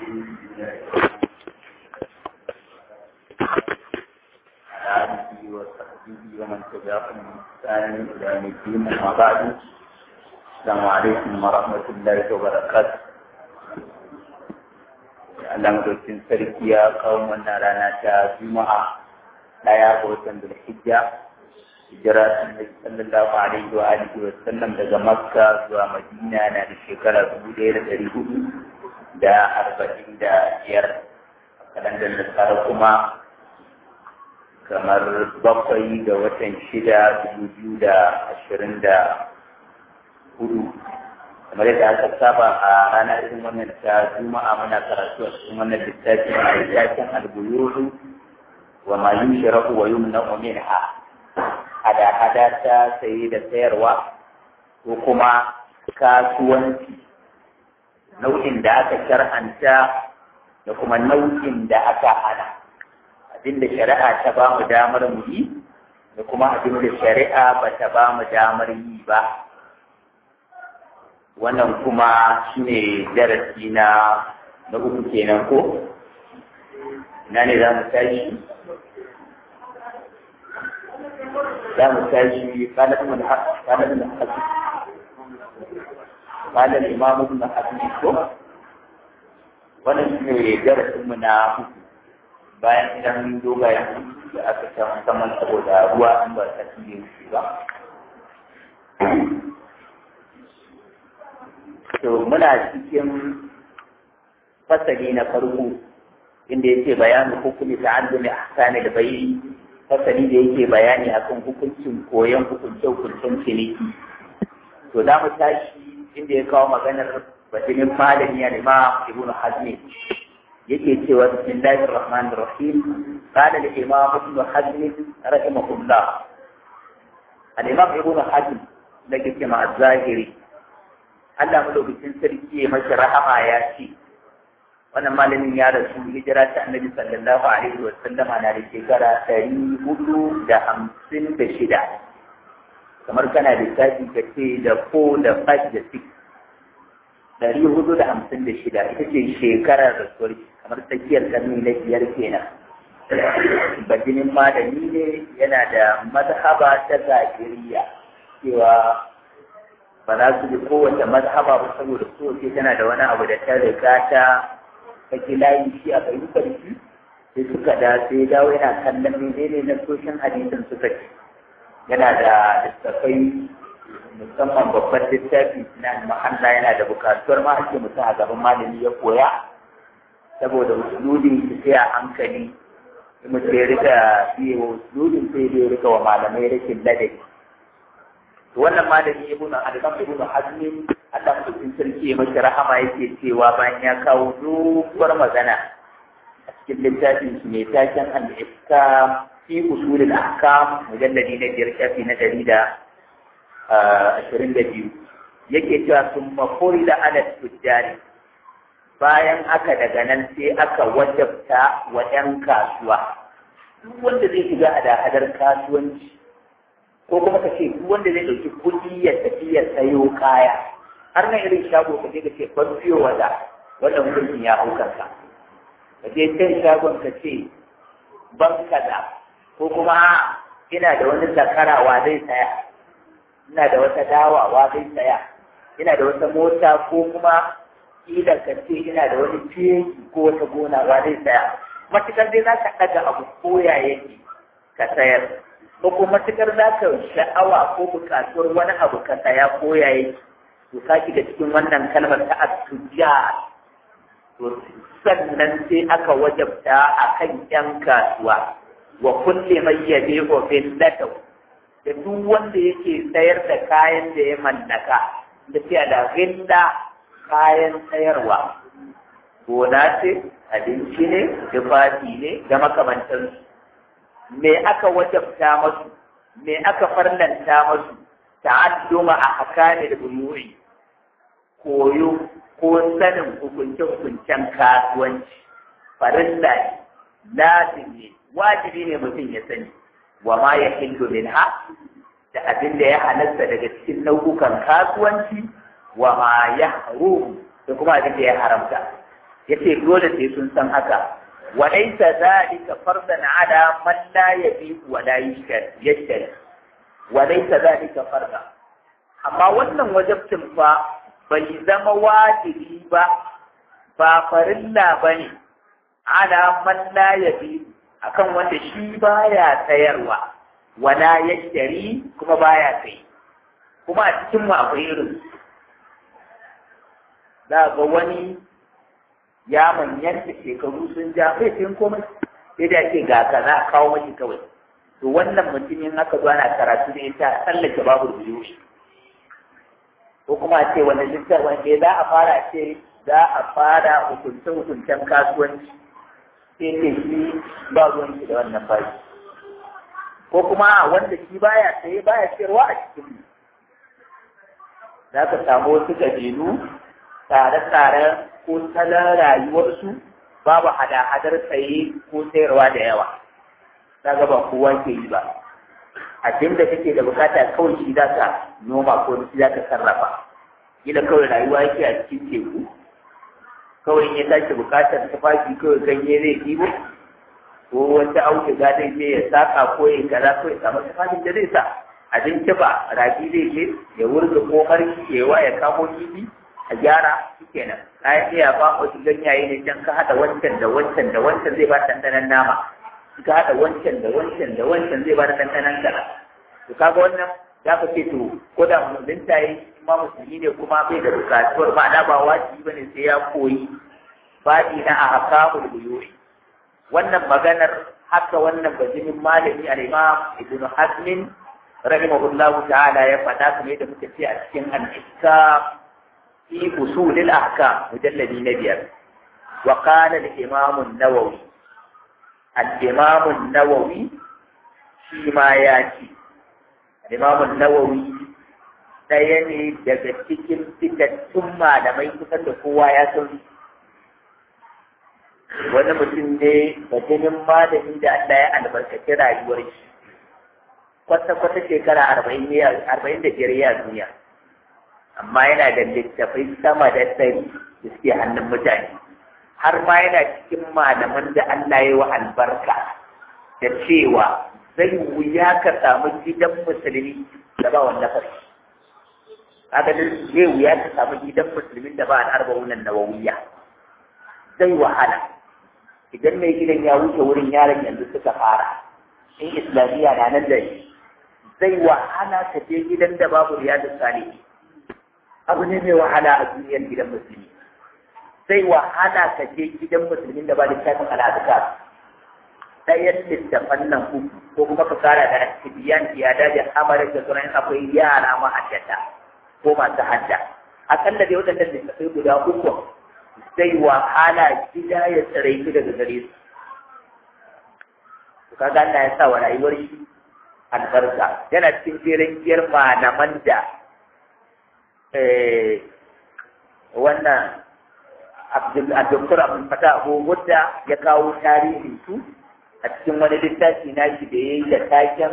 آله وصحبه ومن تبعهم بإحسان إلى يوم الدين أما بعد السلام عليكم ورحمة الله وبركاته. Allah madaukin sarki ya kawo wannan rana ta Juma'a ɗaya ga watan Zulhijja, hijira Annabi sallallahu alaihi wa alihi wa sallam daga Makka zuwa Madina na da shekara 1445, kalandar Nasara kuma kamar 7 ga watan 6 2024. kamar yadda aka saba a rana irin wannan ta Juma'a muna karatu a cikin wannan littafi mai taken al-buyuru wa ma yushraku wa yumna'u minha, hada ta saye da sayarwa ko kuma kasuwanci, nau'in da aka shar'anta da kuma nau'in da aka hana, abinda shari'a ta ba mu damar mu yi da kuma abinda shari'a ba ta ba mu damar yi ba. Wannan kuma shi ne darasi na uku kenan ko? Ina ne za mu tashi? Za mu tashi kanar imamu na hasbi ko? Wannan shi ne darasinmu na uku bayan idan dogayen da aka samu saman saboda ruwa in ba ta fiye shi ba. To muna cikin fasali na farko inda yake bayanin hukumi ta'addudi ahkami da bai, fasali da yake bayani akan hukuncin koyon hukuncin ciniki. To za mu tashi inda ya kawo maganar batinin malami al-Imam Ibn Hazm yake cewa bismillahir rahmanir rahim, qala al-Imam Ibn Hazm rahimahullah. Al-Imam Ibn Hazm da ke cewa az-Zahiri, Allah madaukakin sarki ya mashi rahama ya ce, wannan malamin ya rasu hijira ta Annabi sallallahu alaihi wa sallama na da shekara 456, kamar kana lissafi ka ce da 4 da 5 da 6, 456 ita ce shekarar rasuwar, kamar tsakiyar karni na 5 kenan. Bajinin malami ne, yana da mazhaba ta zahiriya cewa ba za su bi kowace mazhaba ba saboda kowace tana da wani abu da ta riga ta kake layi shi a fahimtar shi, sai suka sai dawo yana kallon menene na soshin hadisin suka ce. Yana da littattafai musamman babban littafi na mahalla yana da bukatuwar ma ake mutum a gaban malami ya koya, saboda usuludin shi sai a hankali mutum ya rika biye wa usuludin sai ya rika wa malamai rashin ladabi. Wannan malami ibnu Hazm Allah mutum sarki ya mashi rahama yake cewa bayan ya kawo doguwar magana a cikin littafin shi mai taken al-ihkam fi usul al-ahkam mujalladi na 5 shafi na 122 yake cewa summa furida ala tujjari, bayan aka daga nan sai aka wajabta wa 'yan kasuwa, duk wanda zai shiga hada-hadar kasuwanci ko kuma ka ce duk wanda zai ɗauki kuɗi ya tafi ya sayo kaya, har nan irin shago ka je ka ce ban fiyo wata wannan hukuncin ya hau kanka. Ka je can shagon ka ce ban kaza, ko kuma ina da wani zakara wa zai saya, ina da wata dawa wa zai saya, ina da wata mota, ko kuma kila ka ce ina da wani fegi ko wata gona wa zai saya. Matukar dai za ka ɗaga abu koya yake ka sayar, ko kuma matukar za ka sha'awa ko buƙatuwar wani abu ka saya ko yayi, to ka shiga cikin wannan kalmar ta at-tujjar. To sannan sai aka wajabta akan 'yan kasuwa wa kulli man yabi'u bil lataw, da duk wanda yake sayar da kayan da ya mallaka da fiye da ginda kayan sayarwa, gona ce, abinci ne, tufafi ne da makamantansu. Me aka wajabta masu, me aka farlanta masu? Ta'adduma ahkamil buyu'i, koyo ko sanin hukunce-hukuncen kasuwanci, farilla ne, lazim ne, wajibi ne mutum ya sani. Wa ma yahillu minha, da abin da ya halatta daga cikin nau'ukan kasuwanci, wa ma yahrum, da kuma abin da ya haramta. yace dole sai sun san haka wa laysa zalika fardan ala man la yabi wa la yashtari wa laysa zalika fardan amma wannan wajibcin fa bai zama wajibi ba farilla bane ala man la yabi akan wanda shi baya sayarwa wala yashtari kuma baya sai kuma a cikin mu akwai irin za ga wani ya manyanta shekaru sun ja bai sayin komai sai da ce ga kaza kawo mashi kawai to wannan mutumin haka zo ana karatu ne ta tsallake babu biyu ko kuma ce wani littafin wanda za a fara ce za a fara hukuncen kasuwanci sai ce shi ba ruwan shi da wannan bashi ko kuma wanda shi baya saye baya sayarwa a cikin mu za ka samu wasu kabilu tsare-tsaren ko salon rayuwarsu babu hada-hadar tsaye ko sayarwa da yawa ta ba kowa ke yi ba abin da kake da bukata kawai shi za ka noma ko shi za ka sarrafa gida kawai rayuwa yake a cikin teku kawai in ya tashi bukatar tufafi kawai ganye zai ɗibo ko wata auduga zai je ya saka ko ya kaza ko ya samu tufafin da zai sa abinci ba rafi zai je ya wurga ko marki ya kamo kifi a gyara kenan kayan iya ba wasu ganyaye ne can ka haɗa wancan da wancan da wancan zai ba ɗanɗanon nama ka haɗa wancan da wancan da wancan zai ba da ɗanɗanon kaza to kaga wannan za ka ce to ko da musulunta yi ma musulmi ne kuma bai da bukatuwar ma'ana ba wajibi bane sai ya koyi baɗi na a hakamul buyuri wannan maganar haka wannan bajimin malami al-imam ibn hazmin rahimahullahu ta'ala ya faɗa kamar yadda muka ce a cikin al-ihkam في أصول الأحكام مجلد نبيل وقال الإمام النووي فيما ياتي الإمام النووي ɗaya ne daga cikin fitattun malamai kusan da kowa ya san wani mutum ne bajinin malami da Allah ya albarkaci rayuwar shi kwata-kwata shekara 45 ya duniya amma yana da littafai sama da 100 da suke hannun mutane har ma yana cikin malaman da Allah ya wa albarka da cewa zai wuya ka samu gidan musulmi da ba wannan farki kaga zai wuya ka samu gidan musulmin da ba al-arba'un an-nawawiyya zai wahala idan mai gidan ya wuce wurin yaron yanzu suka fara in islamiyya na nan da zai wahala ka je gidan da babu riyadus salihin abu ne mai wahala a duniyar gidan musulmi zai wahala ka je gidan musulmin da ba littafin al'aduka ɗayan littafan nan uku ko kuma ka kara da tibiyan iyada da amarar da sunan akwai yara mahaddata ko masu hadda akalla dai waɗannan littafai guda uku zai wahala gida ya tsare su daga gare su kaga Allah ya sa wa rayuwar shi albarka yana cikin jerin giyar malaman da wannan Dr. Abdul Fattah Abu Wadda ya kawo tarihin su a cikin wani littafi na shi da ya yi da taken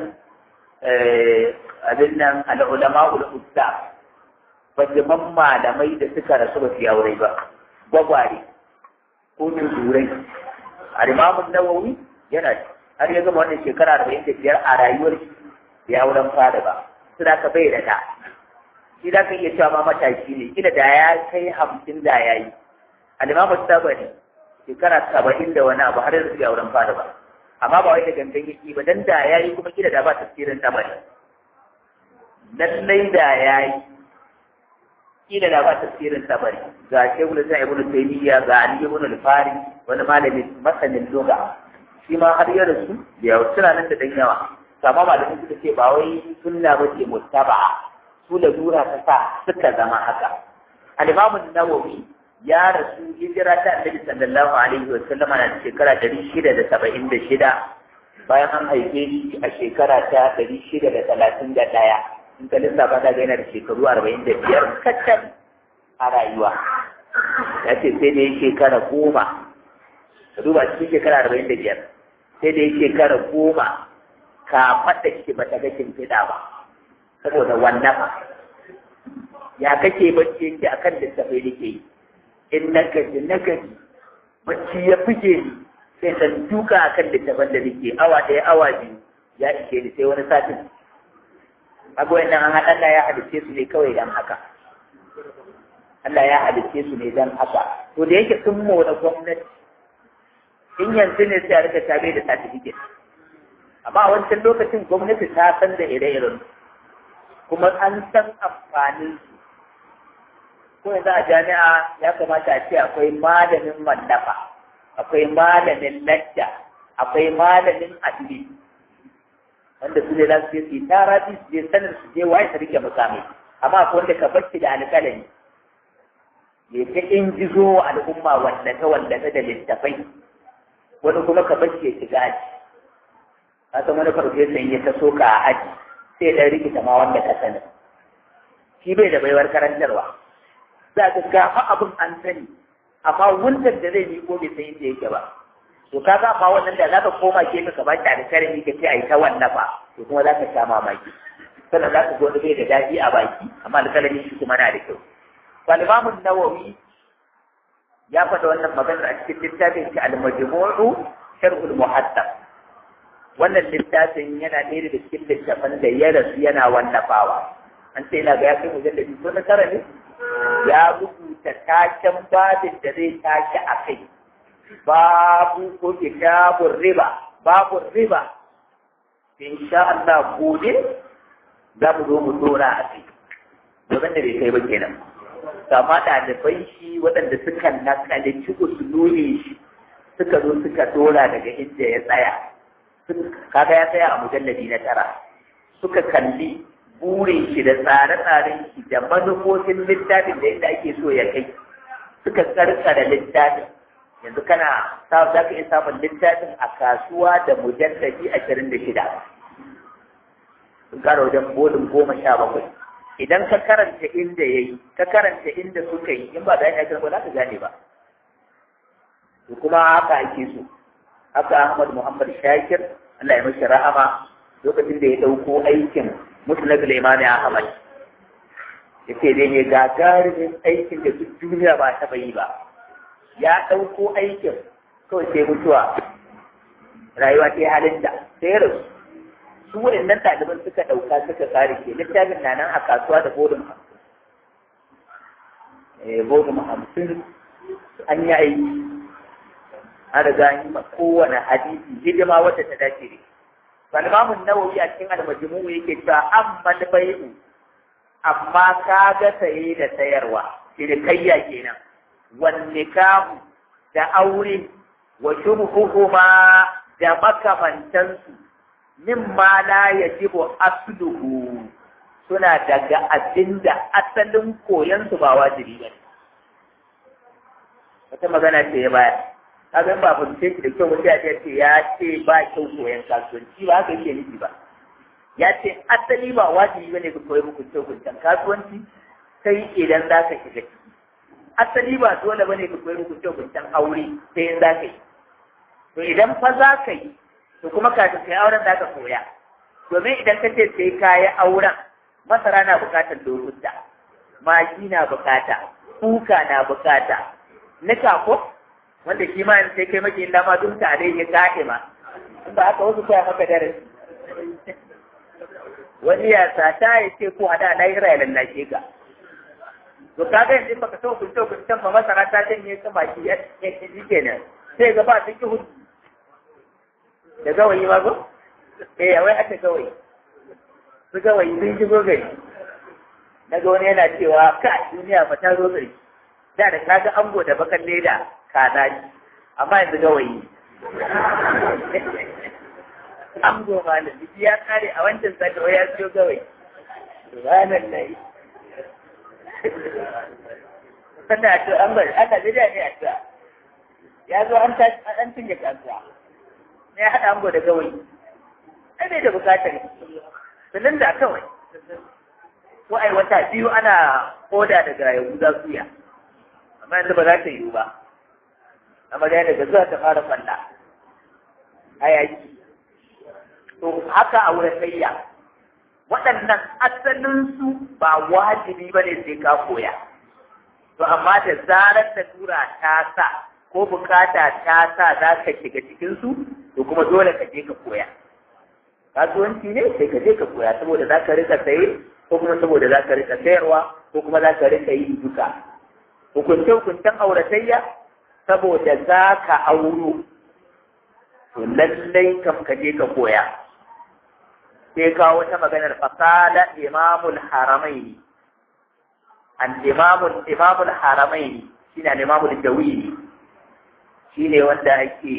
abin nan al'ulama ul'udda bajiman malamai da suka rasu ba su yi aure ba gwagware ko tuzurai al-Imam Nawawi yana har ya gama wannan shekara 45 a rayuwar shi ya auren fada ba su da ka bai da ta shi za ka iya cewa ma mataki ne kila da ya kai 50 da ya yi alimamu tabari shekara 70 da wani abu har yanzu ya auren fada ba amma ba wai da gangan yaki ba dan da ya yi kuma kila da ba tafsirin tabari lallai da ya yi kila da ba tafsirin tabari ga shekul sa ibnu taymiya ga ali ibn al-fari wani malami masanin lugha shi ma har ya rasu da suna nan da dan yawa amma malamin suka ce ba wai sunna ba ce muttaba'a su da dura ta sa suka zama haka al-Imam an-Nawawi ya rasu hijira ta Annabi sallallahu alaihi wa sallam a shekara 676 bayan an haife shi a shekara ta 631 in ka lissafa ta ga yana da shekaru 45 kacal a rayuwa ya ce sai da ya shekara 10 ka duba cikin shekara 45 sai da ya shekara 10 ka faɗa shi ba ta ga shimfiɗa ba saboda wannan ya kake bacci yake akan littafai da ke yi in na gaji bacci ya fige ni sai san duka akan littafin da nake awa ɗaya awa biyu ya ishe ni sai wani satin abubuwan nan Allah ya halice su ne kawai dan haka Allah ya halice su ne dan haka to da yake sun mora gwamnati in yanzu ne sai a rika tabe da certificate amma a wancan lokacin gwamnati ta san da ire-iren kuma an san amfanin su ko yanzu a jami'a ya kamata a ce akwai malamin wallafa akwai malamin lacca akwai malamin adli wanda su ne za su yi tara su je sanar su je waye su rike mukamai amma akwai wanda ka bacci da alƙalami ya ta injizo al'umma wallafe da littafai wani kuma ka bacci ya shiga aji ka san wani farfesan ya ta soka a aji sai ɗan rikita ma wanda ka sani shi bai da baiwar karantarwa za ka gafa abin an sani amma wundar da zai ko bai san inda yake ba to ka ga amma wannan da za ka koma gefe ka baki da karami ka ce a yi ta wallafa to kuma za ka sha mamaki sannan za ka ga wani bai da daɗi a baki amma alƙalami shi kuma na da kyau Al-Imam Nawawi ya faɗa wannan magana a cikin littafin shi Al-Majmu'u Sharh al-Muhaddab wannan littafin yana ɗaya daga cikin littafan da ya rasu yana wallafawa an ce yana ga ya kai mujalladi ko na tara ne ya rubuta taken babin da zai tashi a kai babu ko kitabun riba babu riba insha Allah gobe za mu zo mu dora a kai domin da bai kai ba kenan kama ɗalibai shi waɗanda suka nakalici usuluri shi suka zo suka dora daga inda ya tsaya kaga ya tsaya a mujalladi na tara suka kalli burin shi da tsare-tsaren shi da manufofin littafin da inda ake so ya kai suka karkara littafin yanzu kana za ka iya samun littafin a kasuwa da mujalladi 26 sun kara wajen bolin 17 idan ka karanta inda ya yi ka karanta inda suka yi in ba da yana ba za ka gane ba to kuma haka ake so haka Ahmad Muhammad Shakir Allah ya mashi rahama lokacin da ya dauko aikin Musnad al-Imam Ahmad yace dai ne gagarumin aikin da duk duniya ba ta yi ba ya dauko aikin kawai sai mutuwa rayuwa ta halin da sai rasu su waɗannan ɗaliban suka ɗauka suka tsare ke littafin na nan a kasuwa da bodin 50 an yi aiki an riga yi ma kowane hadisi hidima wadda ta dace ne Salmamun Nawawi a cikin al-Majmu' yake cewa amma bai'u amma ka ga saye da sayarwa shirkayya kenan wan nikahu da aure wa shubhuhuma da makamantansu mimma la yajibu asluhu suna daga abinda asalin koyon su ba wajibi ba wata magana ce ya baya kaga ba fahimce shi da kyau wata ya ce ya ce ba kyau koyon kasuwanci ba haka yake nufi ba ya ce asali ba wajibi bane ka koyi hukuncin kasuwanci sai idan za ka shiga ciki asali ba dole bane ka koyi hukuncin aure sai in za ka yi to idan fa za ka yi to kuma kafin kai auren za ka koya domin idan ka ce sai ka yi auren masara na bukatar lokuta magi na bukata kuka na bukata nika ko wanda shi ma sai kai maki lama dun tare ya kaɗe ma in ba haka wasu koya maka darasi wani ya sata ya ce ko hada lahira ya lallace ka to kaga yanzu baka so kun ba masara ta janye ka baki ya ji kenan sai ga ba take hudu da gawayi ma go wai aka gawayi su gawayi sun shigo gari daga wani yana cewa ka duniya ba ta zo gari da kaga ango da bakan leda kaza shi amma yanzu gawayi ango malam biki ya kare a wancan sata ya siyo gawayi subhanallahi sannan to an bari aka bida ne a ta ya zo an cinye kasuwa ne ya haɗa ango da gawayi ai bai da bukatar sannan da kawai ko ai wata biyu ana koda daga yahuda suya amma yanzu ba za ta yiwu ba amma da daga zuwa ta fara falla hayaki to haka a wurin sayya waɗannan asalinsu ba wajibi ba ne sai ka koya to amma da zarar da tura ta sa ko bukata ta sa za ka shiga cikinsu to kuma dole ka je ka koya. Kasuwanci ne sai ka je ka koya saboda za ka rika saye ko kuma saboda za ka rika sayarwa ko kuma za ka rika yi duka. Hukunce-hukuncen auratayya saboda za ka auro to lallai kam ka je ka koya. Sai kawo wata maganar fasala imamul haramaini. Imamul haramaini shine al-imamul jawili. Shine wanda ake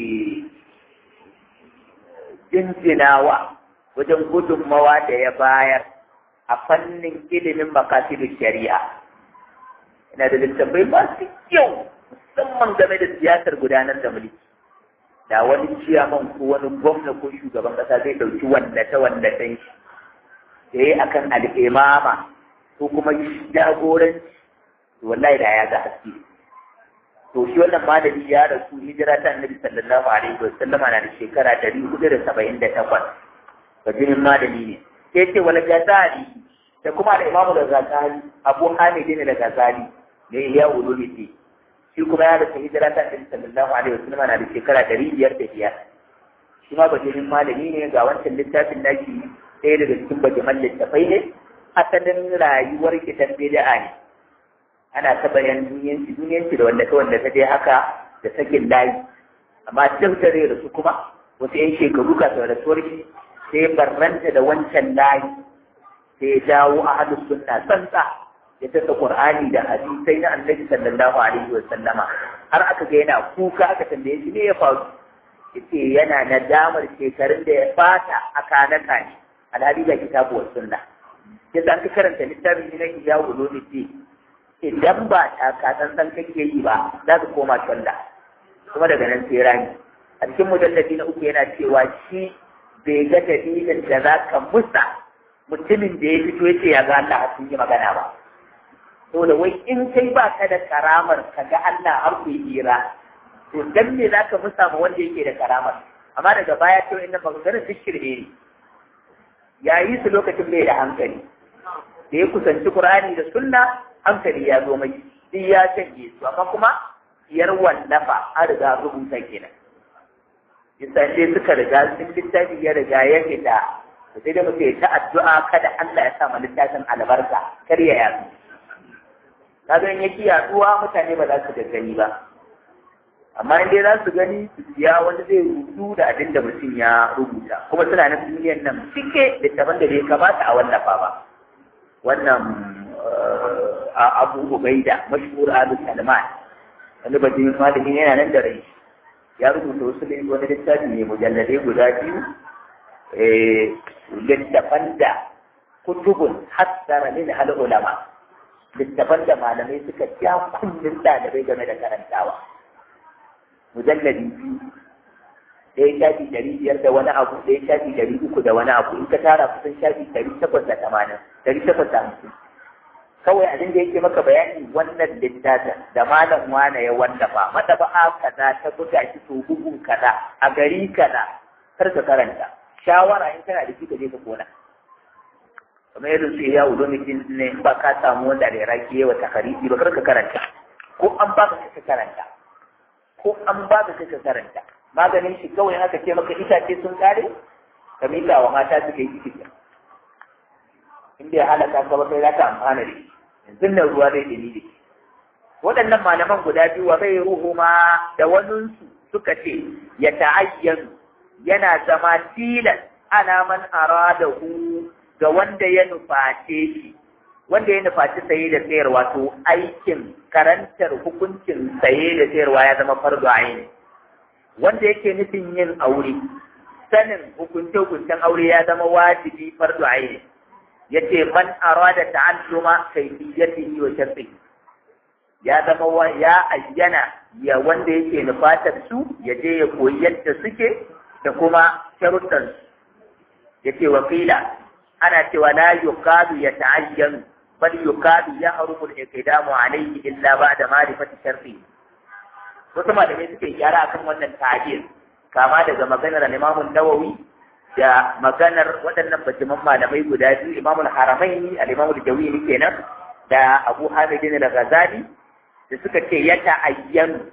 jinjinawa wajen gudunmawa da ya bayar a fannin ilimin makasidin shari'a. Ina da littattafai masu kyau musamman game da siyasar gudanar da mulki. Da wani ciyaman ko wani gwamna ko shugaban kasa zai ɗauki wallata-wallatan shi da ya akan al'imama ko kuma jagoranci wallahi da ya ga haske. To shi wannan malami ya rasu hijira ta annabi sallallahu alaihi wa sallam na da shekara 478. Bajinin malami ne. Sai ce wala Ghazali da kuma da Imam al-Ghazali Abu Hamid ne da Ghazali ne ya ulumiti. Shi kuma ya rasu hijira ta annabi sallallahu alaihi wa sallam na da shekara 505. Shi ma bajinin malami ne ga wancan littafin naki ɗaya daga cikin bajiman littafai ne. Asalin rayuwar kitan bid'a ne. Ana ta bayan duniyanci da wanda ta dai haka da sakin layi amma tattare da su kuma wasu yan shekaru kafin rasuwar shi sai barranta da wancan layi sai ya dawo a hannun sunna tsantsa ya tasa qur'ani da hadisai na annabi sallallahu alaihi wa sallama har aka ga yana kuka aka tambaye shi ne ya faru yace yana nadamar shekarun da ya fata a kanaka ne alhali da kitabu wa sunna sai an ka karanta littafin na Ihya Ulumuddin idan ba ta kasan kake yi ba za ka koma shalla kuma daga nan sai rani a cikin mujallabi na uku yana cewa shi bai ga dalilin da za ka musa mutumin da ya fito ya ce ya ga Allah a cikin magana ba to da wai in kai ba ka da karamar ka ga Allah har ku yi hira to dan me za ka musa ma wanda yake da karamar amma daga baya to inda maganganun duk shirme ne ya yi su lokacin bai da hankali da ya kusanci Qur'ani da Sunna hankali ya zo mai duk ya canje su amma kuma yar wallafa an riga rubuta kenan yasa sai suka riga sun littafi ya riga ya fita sai da muke ta addu'a kada Allah ya sa mu littafin albarka kar ya yasu kaga in yake yaduwa mutane ba za su gani ba amma in dai za su gani ya wanda zai rubutu da abin da mutum ya rubuta kuma suna na duniyan nan cike da taban da bai kamata a wallafa ba wannan Abu Ubaida mashhur Abu Salman wani bajin malami yana nan da rai ya rubuta wasu wani littafi ne mujalladai guda biyu littafan da kutubun hassara min al-ulama littafan da malamai suka ja kullun ɗalibai game da karantawa mujalladi biyu ɗaya shafi 500 da wani abu ɗaya shafi 300 da wani abu in ka tara kusan shafi 850 kawai abin da yake maka bayani wannan littafin da malam wane ya wallafa madaba'a kaza ta buga shi to bugun kaza a gari kaza kar ka karanta shawara in kana da shi ka je ka kona kamar yadda su ya wuzo ne ba ka samu wanda da raki yawa takariji ba kar ka karanta ko an baka ka karanta maganin shi kawai haka ce maka itace sun kare ka mika wa mata suka yi ciki inda ya halaka ka ba kai za ka amfana da shi yanzu nan ruwa zai dalili waɗannan malaman guda biyu wa bai ruhu ma da waninsu suka ce ya ta'ayyanu yana zama tilas ana man aradahu ga wanda ya nuface shi wanda ya nufaci saye da sayarwa to aikin karantar hukuncin saye da sayarwa ya zama fardu aini wanda yake nufin yin aure sanin hukunce-hukuncen aure ya zama wajibi fardu aini yace man arada ta'alluma kayfiyatihi wa shartihi ya zama ya ayyana ya wanda yake nufatar su ya je ya koyi yadda suke da kuma sharuɗan su yace wakila ana cewa la yuqadu ya ta'ayyan bal yuqadu ya harumu al-iqdamu alayhi illa ba'da ma'rifati shartihi wasu malamai suke gyara akan wannan ta'bir kama daga maganar Imam Nawawi da maganar waɗannan bajiman malamai guda biyu Imam al-Haramaini al-Imam al-Jawini kenan da Abu Hamid al-Ghazali da suka ce ya ta'ayyanu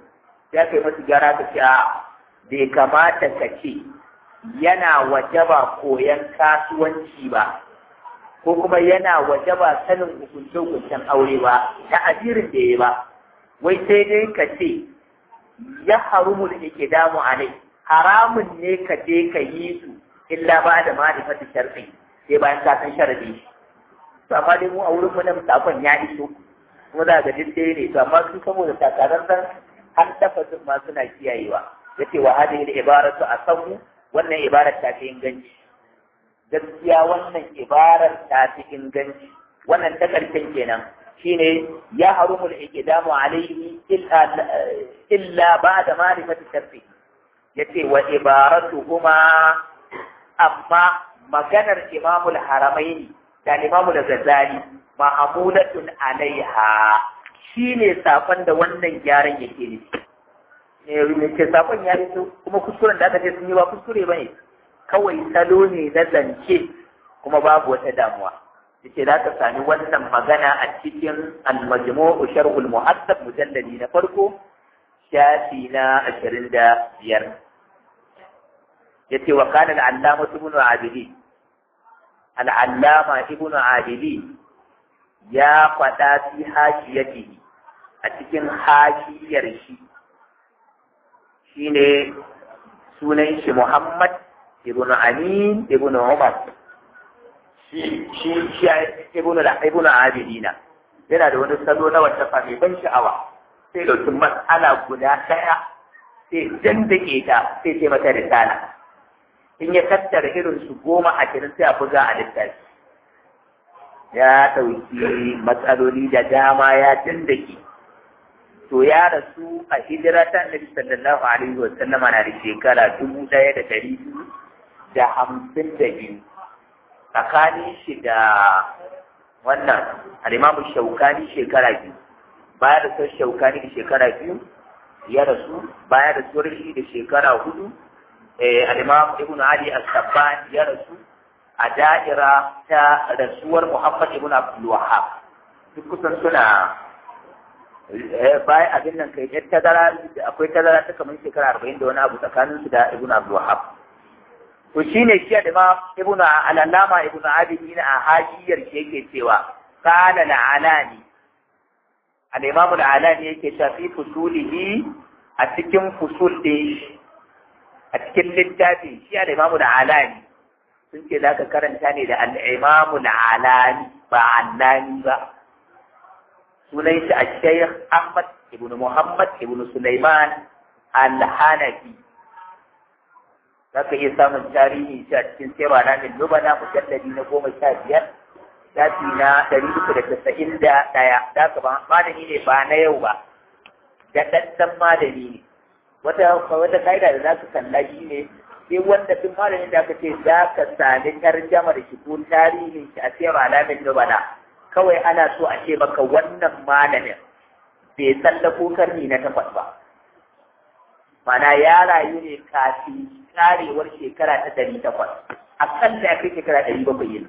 ya kai masu gyara ka ce bai kamata ka ce yana wajaba koyan kasuwanci ba ko kuma yana wajaba sanin hukunce-hukuncen aure ba ta ajirin da ya ba wai sai dai ka ce ya harumul ikidamu alai haramun ne ka je ka yi su illa ba da ma'rifati shar'i sai bayan ka san sharadi to amma dai mu a wurin mu nan sakon ya iso kuma za ga duk dai ne to amma su saboda takarar har tafasin ma suna kiyayewa yace wa hadhihi al-ibaratu asahu wannan ibarar ta fi inganci gaskiya wannan ibarar ta fi inganci wannan ta karshen kenan shine ya harumul iqdamu alayhi illa ba'da ma'rifati shar'i yace wa ibaratuhuma amma maganar imamul haramaini da imamul ghazali ma'amulatun alaiha shine sakon da wannan gyaran yake nufi ne ce sakon ya fito kuma kuskuren da aka ce sun yi ba kuskure bane kawai salo ne na zance kuma babu wata damuwa yace za ka sami wannan magana a cikin al-majmu'u sharhul muhaddab mujalladi na farko shafi na 25 yace wa kana al-allama ibn abidi al-allama ibn abidi ya faɗa fi hashiyatihi a cikin hashiyar shi shine sunan shi Muhammad ibn Amin ibn Umar shi ibn Abidina yana da wani salo na wata mai ban sha'awa sai da mas'ala guda ɗaya sai dandake ta sai ce mata risala in ya tattara irin su 10-20 sai a buga a littafi ya ɗauki matsaloli da dama ya dandake to ya rasu a hijira ta Annabi sallallahu alaihi wa sallam na da shekara 1252 tsakanin shi da wannan al-Imam Shawkani shekara 2 baya da sai Shawkani da shekara 2 ya rasu baya da Surhi da shekara 4 al-Imam Ibn Ali as-Sabban ya rasu a da'ira ta rasuwar Muhammad ibn Abdul Wahhab duk kusan suna bayan abin nan kai tazara akwai tazara ta kamar shekara 40 da wani abu tsakanin su da Ibn Abdul Wahhab to shine shi da ma Ibn al-Allama Ibn Abidin a hajiyar shi yake cewa qala al-Alani al-Imam al-Alani yake cewa fi fusulihi a cikin fusul din a cikin littafin shi da Imam al-Alani sun ce za ka karanta ne da al-Imam al-Alani ba Allani ba sunan shi a Shaykh Ahmad ibn Muhammad ibn Sulaiman al-Hanafi za ka iya samun tarihi shi a cikin sirra na min lubana mujalladi na 15 shafi na 391 da ka ba malami ne ba na yau ba da daddan malami ne wata kaida da za ka kalla shi ne sai wanda duk malamin da aka ce za ka sami tarjamar shi ko tarihin shi a sirra na min lubana kawai ana so a ce maka wannan malamin bai tsallako karni na 8 ba mana ya rayu ne kafin karewar shekara ta 800 akalla ya kai shekara 700 yin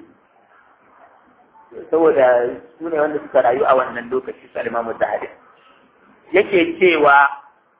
saboda su ne wanda suka rayu a wannan lokaci su alimamu zahabi yake cewa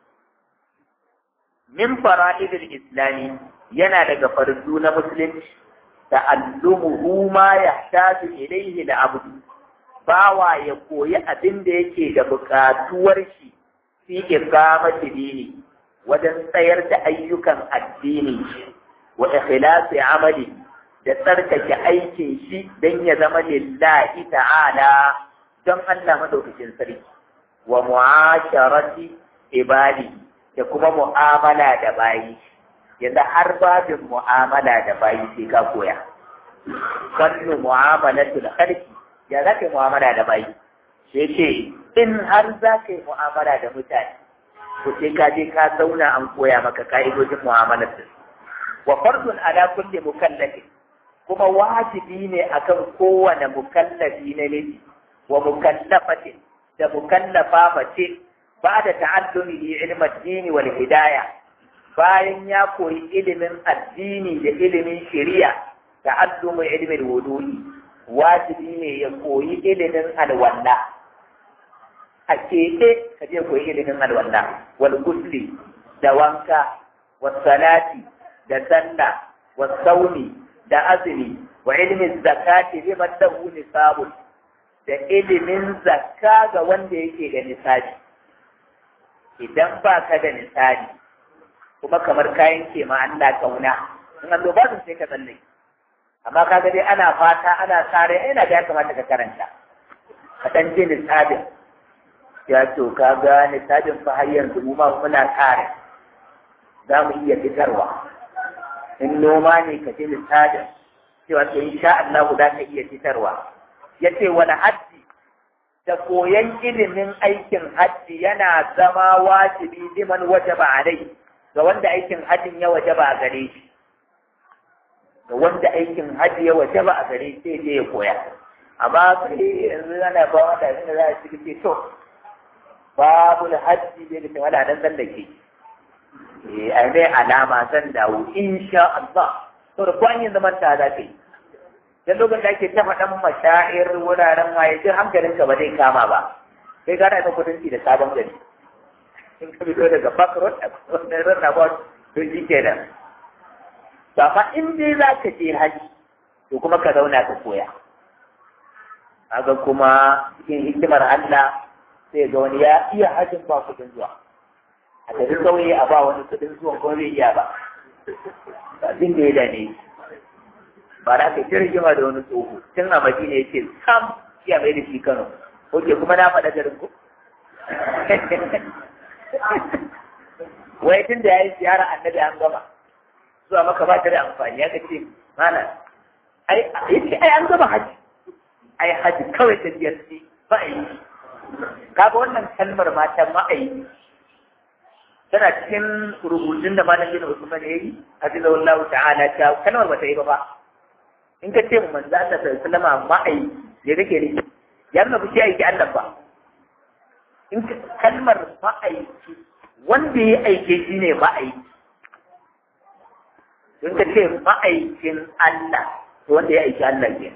min fara'idul islami yana daga fardu na musulunci ta'allumuhu ma yahtaju ilayhi al-abdu bawa ya koyi abin da yake da buƙatuwar shi fi iqamati dini wajen tsayar da ayyukan addini wa ikhlasi amali da tsarkake aikin shi don ya zama lillahi ta'ala don Allah madaukakin sarki wa mu'asharati ibadi da kuma mu'amala da bayi yanzu har babin mu'amala da bayi sai ka koya kallu mu'amalatul khalqi ya za ka yi mu'amala da bayi sai ce in har za ka yi mu'amala da mutane to sai ka je ka zauna an koya maka ka'idojin mu'amalar da wa fardun ala kulli mukallafin kuma wajibi ne akan kowane mukallafi na miji wa mukallafatin da mukallafa mace ba da ta'allumi ilmin addini wal hidaya bayan ya koyi ilimin addini da ilimin shari'a ta'allumu ilmin wudu'i wajibi ne ya koyi ilimin alwala a keɓe ka je koyi ilimin alwala wal gusli da wanka was salati da sallah was saumi da azumi wa ilimin zakati liman lahu nisabun da ilimin zakka ga wanda yake da nisabi idan ba ka da nisabi kuma kamar kayan ke ma Allah kauna in an ba su sai ka tsalle amma kaga dai ana fata ana tsare ina da ya kamata ka karanta ka dan je nisabin ya to kaga nisabin fa har yanzu mu ma muna tsare za mu iya fitarwa in noma ne ka je nisabin cewa to insha Allah za ka iya fitarwa yace wani hajji da koyan ilimin aikin hajji yana zama wajibi liman wajaba alai ga wanda aikin hajjin ya wajaba a gare shi ga wanda aikin hajji ya wajaba a gare shi sai je ya koya amma kai yanzu ana ba wanda inda za a ci to babu hajji bai da wala dan sallake ai dai alama zan dawo insha Allah to da kwanyin zaman ta za ta yi dan lokacin da ake ta faɗan mashair wuraren waye jin hankalinka ba zai kama ba sai gana ta kudanci da sabon gari in ka fito daga bakrot a wannan rarraba to shi kenan to amma in dai za ka je haji to kuma ka zauna ka koya kaga kuma cikin hikimar Allah sai ga wani ya iya hajin ba kudin zuwa a tafi kauye a ba wani kudin zuwa ko zai iya ba abin da ya dane ba na kai rigima da wani tsoho tun a Madina yake sam iya mai da shi Kano oke kuma na faɗa garin ku wai tun da ya yi ziyara annabi an gama zuwa maka ba ta da amfani ya ce mana ai an gama haji ai haji kawai ta biyar ce ba a yi kaga wannan kalmar mata ma'ayi tana cikin rubutun da malam bin Usman ya yi hafizahullahu ta'ala ta kalmar bata yi ba in ka ce mu manzo Allah sallallahu alaihi wasallam ma'ayi ya kake ne ya nuna ba shi aiki Allah ba in kalmar ma'aiki wanda ya aike shi ne ma'aiki in ka ce ma'aikin Allah to wanda ya aiki Allah ke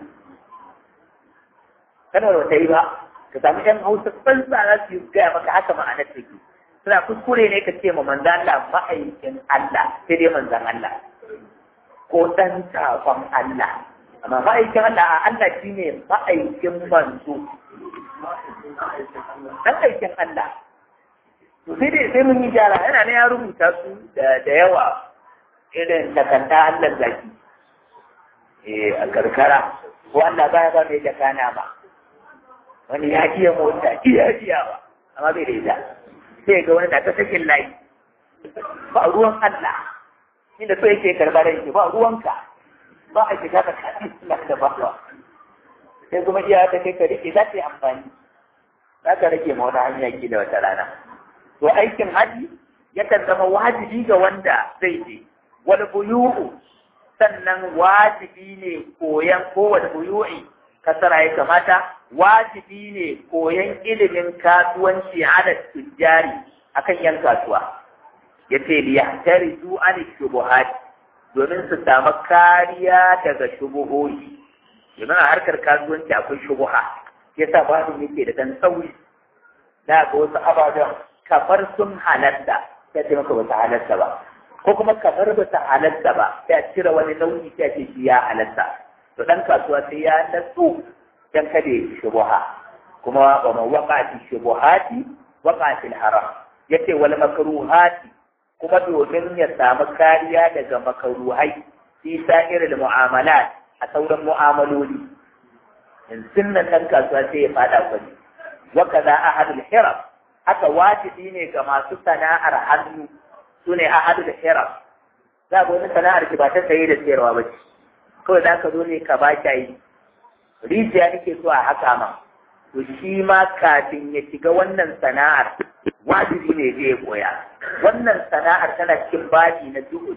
kalmar bata yi ba ka sami ɗan Hausa tsantsa za su yi gaya maka haka ma'anar take suna kuskure ne ka ce ma manzan Allah ma'aikin Allah sai dai manzan Allah ko ɗan saƙon Allah amma ma'aikin Allah a Allah shi ne ma'aikin manzo ɗan aikin Allah to sai dai sai mun yi gyara yana ne ya rubuta su da yawa irin takanta Allah zaki a karkara ko Allah baya ba mai jakana ba wani ya iya mota iya ba amma bai da ita sai ga wani na ta sakin layi ba ruwan Allah inda so yake karba da yake ba ruwanka ba a shiga da kafin da ba sai kuma iya ta kai ka rike za ta yi amfani za ka rage ma wani hanya ki da wata rana to aikin haji yakan zama wajibi ga wanda zai je wal buyu'u sannan wajibi ne koyan kowane buyu'i kasara ya kamata wajibi ne koyan ilimin kasuwanci ala tujjari akan yan kasuwa yace li yahtarizu an shubuhat domin su samu kariya daga shubuhohi domin a harkar kasuwanci akwai shubuha yasa babu yake da dan tsauri da ga wasu ababen kafar sun halatta sai ce maka ba ta halatta ba ko kuma kafar ba ta halatta ba sai a cire wani nauyi sai ce shi ya halatta to dan kasuwa sai ya natsu dan kada ya shubuha kuma wa man waqati shubuhati waqati haram yace wal makruhati kuma domin ya samu kariya daga makruhai fi sa'iril mu'amalat a sauran mu'amaloli yanzu nan dan kasuwa sai ya fada kwani wa kaza ahadul hiram haka wajibi ne ga masu sana'ar hannu sune ahadul hiram za ga wani sana'ar ki ba ta saye da sayarwa ba ce kawai za ka zo ne ka ba yi rijiya nake so a haka ma to shi ma kafin ya shiga wannan sana'ar wajibi ne zai koya wannan sana'ar tana cikin baji na duhun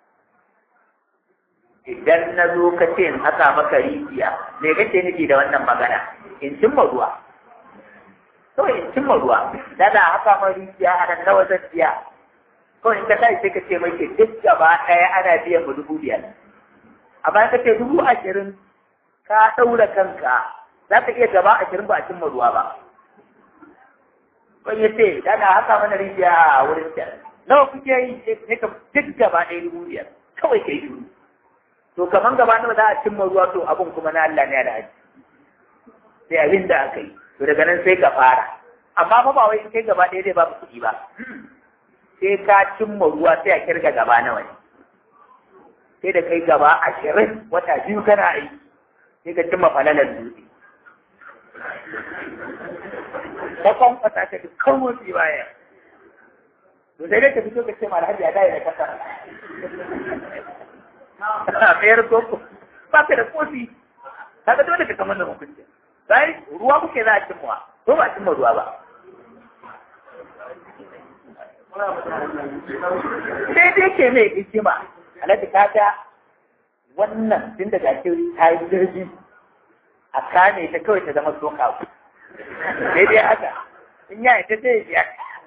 idan na zo ka ce in haka maka rijiya me kake nufi da wannan magana in cimma ruwa kawai in cimma ruwa da haka ma rijiya a nan nawa zan biya kawai in ka tashi sai ka ce mai ke duk gaba ɗaya ana biyan mu 5,000 amma ka ce 20,000 ka ɗaura kanka za ka iya gaba 20 ba a cimma ruwa ba ko ya ce dana haka mana rijiya a wurin ta nawa kuke yi sai ka duk gaba ɗaya 5,000 kawai kai shuru to kaman gaba nawa za a cimma ruwa to abin kuma na Allah ne da haji sai abin da aka yi to daga nan sai ka fara amma fa ba wai kai gaba ɗaya zai ba ku kuɗi ba sai ka cimma ruwa sai a kirga gaba nawa ne sai da kai gaba 20 wata 2 kana aiki sai ka cimma falalar dutse ta kwankwata ka dukkan motsi baya to sai dai ka fito ka ce ma alhaji ya dai da kasa a fayar koko ba ka da kofi kaga dole ka kamar da hukunci sai ruwa kuke za a cimma ko ba a cimma ruwa ba sai dai ke mai hikima alhaji kaga wannan tun da gashi ta yi jirgi a kame ta kawai ta zama soka sai dai haka in ya ita zai biya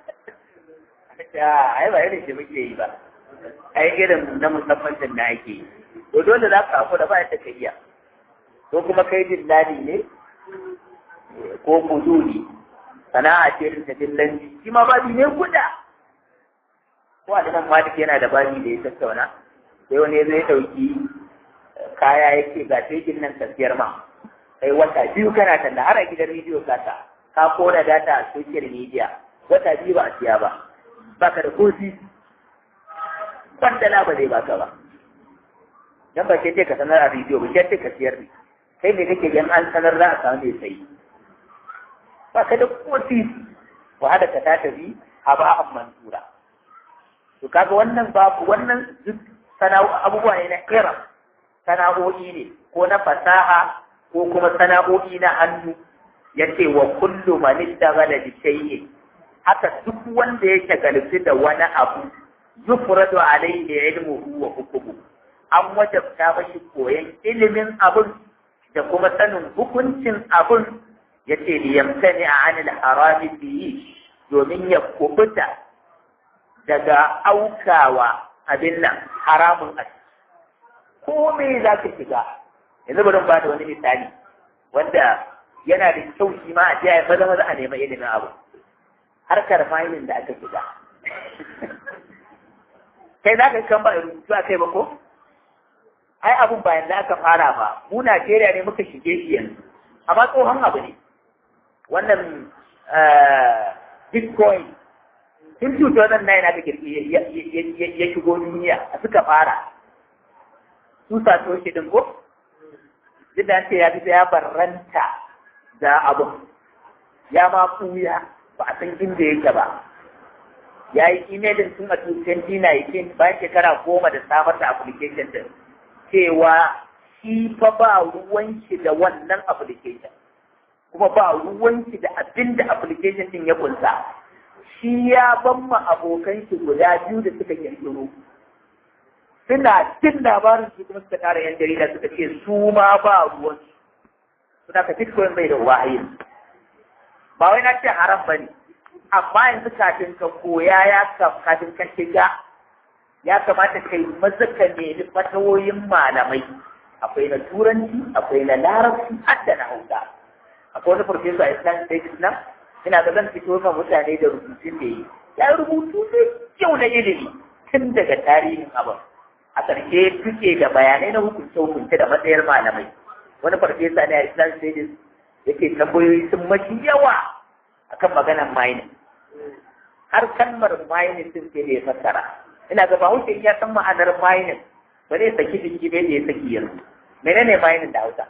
ai ba irin shi muke yi ba ai irin na musamman da na ake yi to dole za ka haku da ba ta kayya ko kuma kai dillali ne ko kuduri sana'a ce irin ta dillanci shi ma babi ne guda ko a nan malik yana da babi da ya tattauna sai wani zai dauki kaya yake ga tegin nan tafiyar ma kai wata 2 kana talla har a gidan rediyo kasa ka kora data a social media wata 2 ba a siya ba baka da kosi kwandala ba zai baka ba dan ba ke ce ka sanar a rediyo ba ke ce ka siyar ne kai ne kake gan an sanar za a samu mai sayi baka da kosi ko hada ka ta tafi a ba a mansura to kaga wannan babu wannan duk abubuwa ne na kira sana'o'i ne ko na fasaha ko kuma sana'o'i na hannu yace wa kullu man ishtaghala bi shay'in haka duk wanda ya shagaltu da wani abu yufradu alayhi ilmuhu wa hukmuhu an wajabta mashi koyon ilimin abun da kuma sanin hukuncin abun yace li yamtani anil harami bihi domin ya kubuta daga aukawa abin nan haramun a ko me za ka shiga yanzu bari ba da wani misali wanda yana da kyau shi ma a jiya maza maza a nema ilimin abu harkar mining da aka shiga kai za ka kan ba rubutu a kai ba ko ai abun bayan da aka fara ba mu Najeriya ne muka shige shi yanzu amma tsohon abu ne wannan bitcoin tun 2009 aka kirki ya shigo duniya a suka fara su sato shi din ko duk da ce ya fi ya barranta da abu ya ma kuya ba a san inda yake ba ya yi emailin tun a 2019 bayan shekara 10 da samar da application din cewa shi fa ba ruwan shi da wannan application kuma ba ruwan shi da abin da application din ya kunsa shi ya ban ma abokan shi guda 2 da suka kirkiro suna jin labarin su kuma suka tara yan jarida suka ce su ma ba ruwan suna ka bitcoin bai da wahayi ba wai na ce haram ba ne amma yanzu kafin ka koya kafin ka shiga ya kamata kai maza ka nemi fatawoyin malamai akwai na turanci akwai na larabci har da na hausa akwai wani farfesa a islam studies nan ina ga zan fito ma mutane da rubutun da yi ya rubutu mai kyau na ilimi tun daga tarihin abin a ƙarshe suke da bayanai na hukunce-hukunce da matsayar malamai wani farfesa ne a islam studies yake tambayoyi sun mafi yawa akan maganar mining har kalmar mining sun ce ne fassara ina ga bahaushe in ya san ma'anar mining ba zai saki jiki bai da ya saki yanzu menene mining da hausa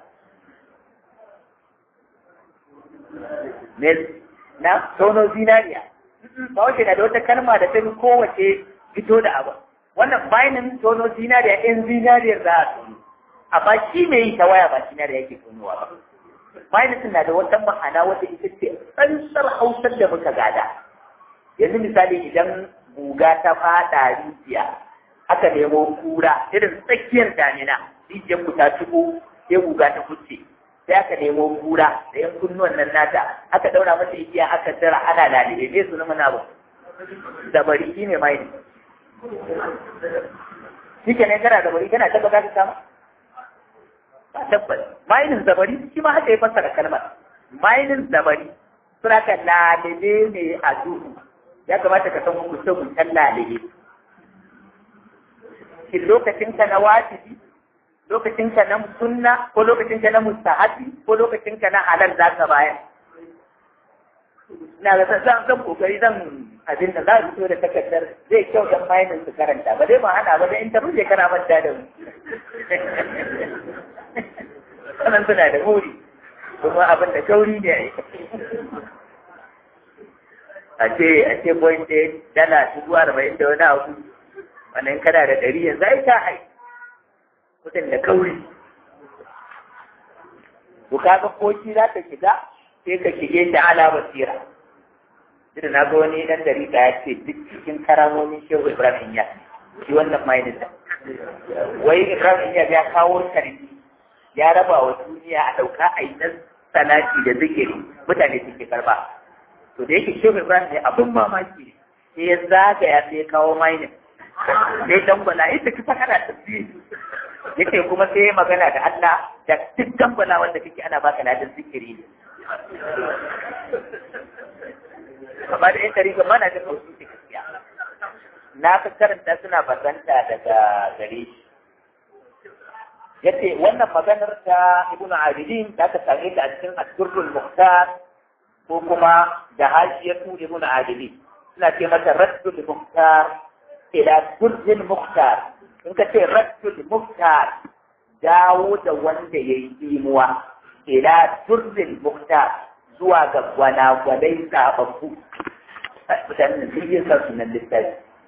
na tono zinariya bahaushe na da wata kalma da ta fi kowace fito da abu wannan mining tono zinariya in zinariyar za a tono amma shi mai yi ta waya ba zinariya yake tonowa ba mining na da wata ma'ana wata ita ce tsantsar hausar da muka gada yanzu misali idan guga ta fada rijiya aka nemo kura irin tsakiyar damina rijiyar ku ta shigo sai guga ta kuce sai aka nemo kura da yan kunnuwan nan nata aka daura mata igiya aka tsira ana lalibe ne su na ba dabari shi ne mining shi ke ne kana dabari kana tabbata ka samu ba tabbas mining dabari shi ma haka ya fassara kalmar mining dabari suna ka lalibe ne a duhu ya kamata ka san hukunce lalibe shi lokacin ka na wajibi lokacin ka na sunna ko lokacin ka na mustahabi ko lokacin ka na halal za ka bayar na ga zan kokari zan abin da za su so da takardar zai kyau dan bayanin su karanta ba dai ma hana ba da in ta rufe kana manta da mu sanan suna da muri kuma abin da kauri ne a ce point ɗaya dala $40,000 da wani abu wannan kana da 100 yanzu ai ta hai kudin da kauri to kaga koki za ta shiga sai ka shige ta ala basira duk na ga wani dan dari ya ce duk cikin karamomin shehu Ibrahim ya shi wannan minista wai Ibrahim ya kawo tarihi ya raba wa duniya a dauka a yi salati da zikiri mutane suke karba to da yake shehu Ibrahim ne abin mamaki sai ya zagaya sai ya kawo minista sai dangwala ita kisa kana tafiye yake kuma sai magana da Allah da duk dangwala wanda kake ana baka ladan zikiri ne amma da yin tarihi mana da kauci ta gaskiya na ka karanta suna bazanta daga gare shi yace wannan maganar ta Ibn Abidin da ka same ta a cikin Ad-Durrul Mukhtar ko kuma da Hashiyatu Ibn Abidin suna ce mata Raddul Mukhtar ila Durrul Mukhtar in ka ce Raddul Mukhtar dawo da wanda yayi imuwa ila Durrul Mukhtar zuwa ga gwanagwadai sababbu mutanen sun yi sa sunan littafi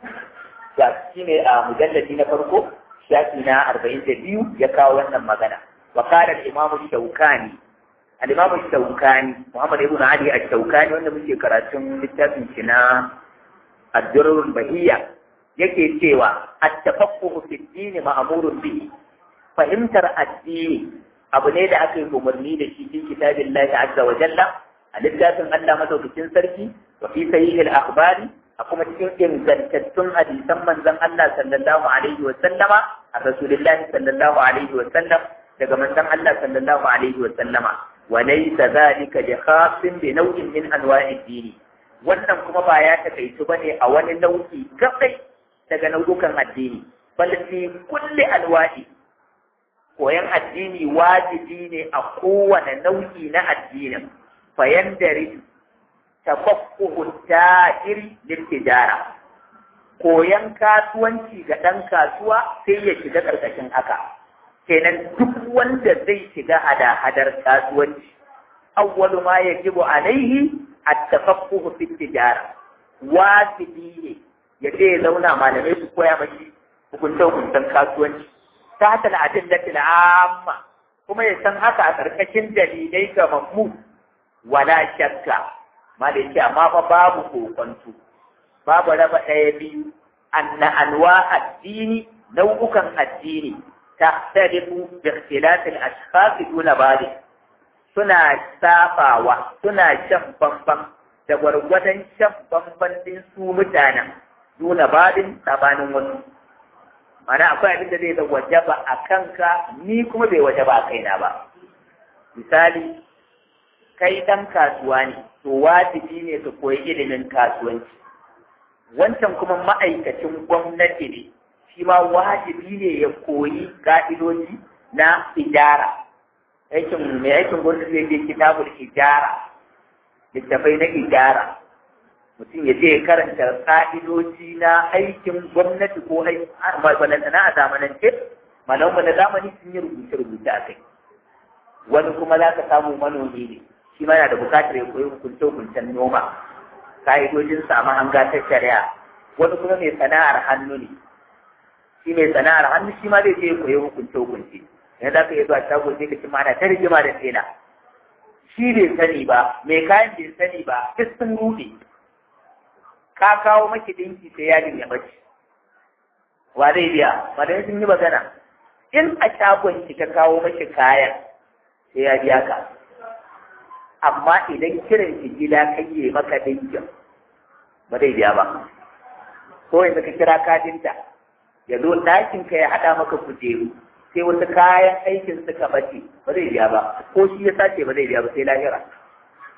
ya shi ne a mujalladi na farko shafi na 42 ya kawo wannan magana wa qala al-imam Shawkani al-imam Shawkani Muhammad ibn Ali al-Shawkani wanda muke karatun littafin shi na ad-durrul bahiyya yake cewa at-tafaqquh fi ad-din ma'murun bihi fahimtar addini abu ne da aka yi umarni da shi cikin kitabillahi azza wa jalla a littafin Allah madaukakin sarki wa fi sahih al-akhbari a kuma cikin ingantattun hadisan manzon Allah sallallahu alaihi wa sallama a rasulillahi sallallahu alaihi wa sallam daga manzon Allah sallallahu alaihi wa sallama wa laysa dhalika bi khassin bi naw'in min anwa'i ad-din wannan kuma ba ya takaitu bane a wani nau'i kadai daga nau'ukan addini bal fi kulli anwa'i koyan addini wajibi ne a kowane nau'i na addinin fayandari tafaqquhu tajiri littijara koyan kasuwanci ga ɗan kasuwa sai ya shiga ƙarƙashin haka kenan duk wanda zai shiga hada-hadar kasuwanci awwalu ma yajibu alaihi at-tafaqquhu fi tijara wajibi ne ya je zauna malamai su koya mashi hukunce-hukuncen kasuwanci ta hata al'adillati al'amma kuma ya san haka a ƙarƙashin dalilai ga mammu wala shakka malaki amma fa babu kokonto babu raba ɗaya biyu anna anwa addini nau'ukan addini tahtarifu bi ikhtilaf al-ashkhas duna bali suna sabawa suna shan bamban da gwargwadon shan bamban din su mutanen duna balin sabanin wasu mana akwai abin da zai da wajaba a kanka ni kuma bai wajaba a kaina ba misali kai dan kasuwa ne to wajibi ne ka koyi ilimin kasuwanci wancan kuma ma'aikacin gwamnati ne shi ma wajibi ne ya koyi ka'idoji na ijara mai aikin gwamnati zai je kitabul ijara littafai na ijara mutum ya je karanta ka'idoji na aikin gwamnati ko balantana a zamanance malamu na zamani sun yi rubuce-rubuce a kai wani kuma za ka samu manomi ne shi ma yana da bukatar ya koyi hukunce-hukuncen noma ka'idojin samu hanga ta shari'a wani kuma mai sana'ar hannu ne shi mai sana'ar hannu shi ma zai je ya koyi hukunce-hukunce yanzu za ka iya zuwa shago sai ka ci mana ta rigima da tsena shi bai sani ba mai kayan bai sani ba duk sun rude ka kawo maki dinki sai yadin ya bace wa zai biya madan sun yi magana in a shagon ki ka kawo maki kayan sai ya biya ka amma idan kiran ki gida kai maka dinkin ba zai biya ba ko yanzu ka kira kafinta ya zo ɗakin ka ya haɗa maka kujeru sai wasu kayan aikin suka bace ba zai biya ba ko shi ya sace ba zai biya ba sai lahira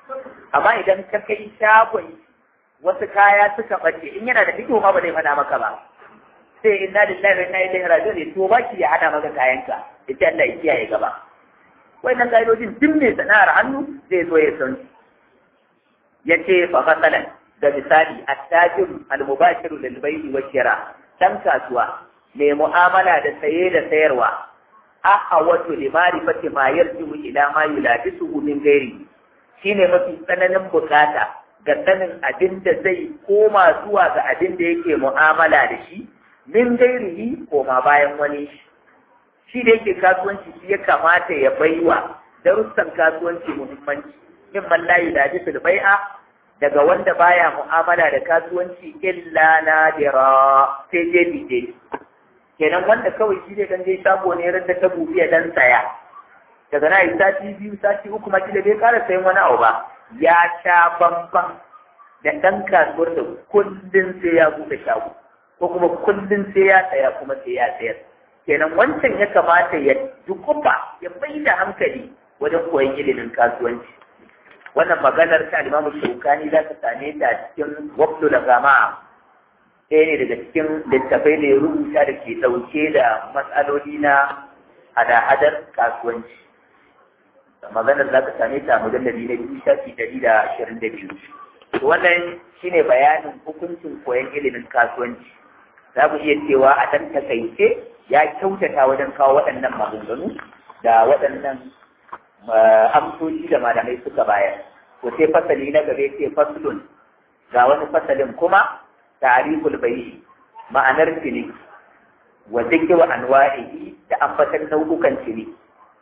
amma idan ka kai shagon wasu kaya suka bace in yana da fito ma ba zai faɗa maka ba sai inna lillahi wa inna ilaihi raji'un to baki ya hada maka kayanka ita Allah ya kiyaye gaba wannan kaidojin duk mai sana'ar hannu zai zo ya san yace fa masalan da misali at-tajir al-mubashir lil bay'i wa shira dan kasuwa mai mu'amala da saye da sayarwa ahawatu li ma'rifati ma yarji'u ila ma yulabisuhu min ghairi shine mafi tsananin bukata ga sanin abin da zai koma zuwa ga abin da yake mu'amala da shi min gairihi koma bayan wani shi da yake kasuwanci shi ya kamata ya baiwa darussan kasuwanci muhimmanci min man la yulabisuhu bai'a daga wanda baya mu'amala da kasuwanci illa nadira sai je bije kenan wanda kawai shi dai dan je shago ne ran da ta bubiya dan saya daga na yi sati biyu sati uku ma kila bai ƙara sayan wani abu ba ya sha bamban da ɗan kasuwar da kullum sai ya buɗe shago ko kuma kullum sai ya saya kuma sai ya sayar kenan wancan ya kamata ya dukuba ya bai da hankali wajen koyon ilimin kasuwanci wannan maganar ta Imam Shawkani za ka same ta cikin Wabdul Gama ɗaya ne daga cikin littafai ne rubuta da ke ɗauke da matsaloli na hada-hadar kasuwanci maganar za ka same ta mujallali na 222 wannan shine bayanin hukuncin koyon ilimin kasuwanci za mu iya cewa a ɗan takaice ya kyautata wajen kawo waɗannan maganganu da waɗannan amsoshi da malamai suka bayar to sai fasali na gaba ce faslun ga wani fasalin kuma ta'riful bai'i ma'anar ciniki wa dhikru anwa'ihi da ambatan nau'ukan ciniki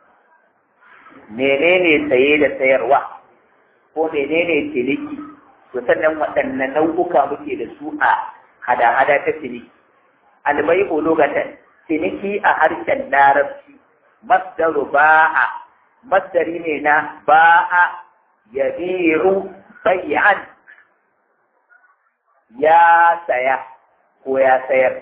menene saye da sayarwa ko menene ciniki to sannan waɗanne nau'uka muke da su a hada-hada ta ciniki albai'u lugatan ciniki a harshen larabci masdaru ba'a masdari ne na ba'a yabi'u bai'an ya saya ko ya sayar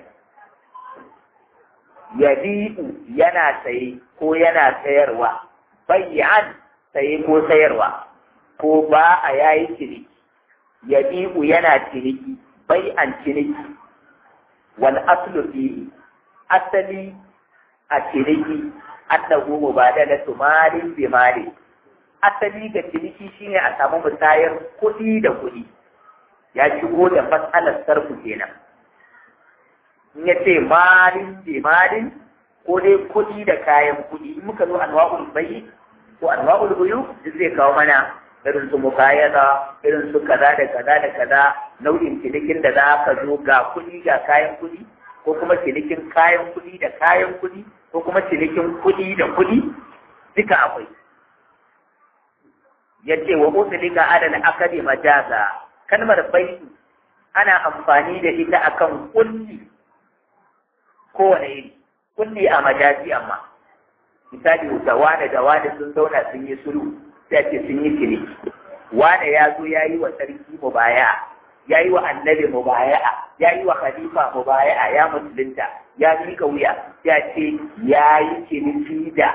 yabi'u yana saye ko yana sayarwa bai'an saye ko sayarwa ko ba a yayi ciniki yabi'u yana ciniki bai'an ciniki wal aslu fi asali a ciniki annahu mubadalatu malin bi mali asali ga ciniki shine a samu musayar kuɗi da kuɗi ya shigo da matsalar sarfu kenan in ya ce malin bi malin ko dai kuɗi da kayan kuɗi in muka zo anwa'ul bai ko anwa'ul buyu duk zai kawo mana irin su mukayada irin su kaza da kaza da kaza nau'in cinikin da za ka zo ga kuɗi ga kayan kuɗi ko kuma cinikin kayan kuɗi da kayan kuɗi ko kuma cinikin kuɗi da kuɗi duka akwai yace wa utlika adal akadi majaza kalmar bai'u ana amfani da ita akan kulli kowane iri kulli a majazi amma misali da wani sun zauna sun yi sulhu sai ce sun yi ciniki wani ya zo ya yi wa sarki mubaya ya yi wa annabi mubaya'a ya yi wa khalifa mubaya'a ya musulunta ya mika wuya ya ce ya yi ciniki da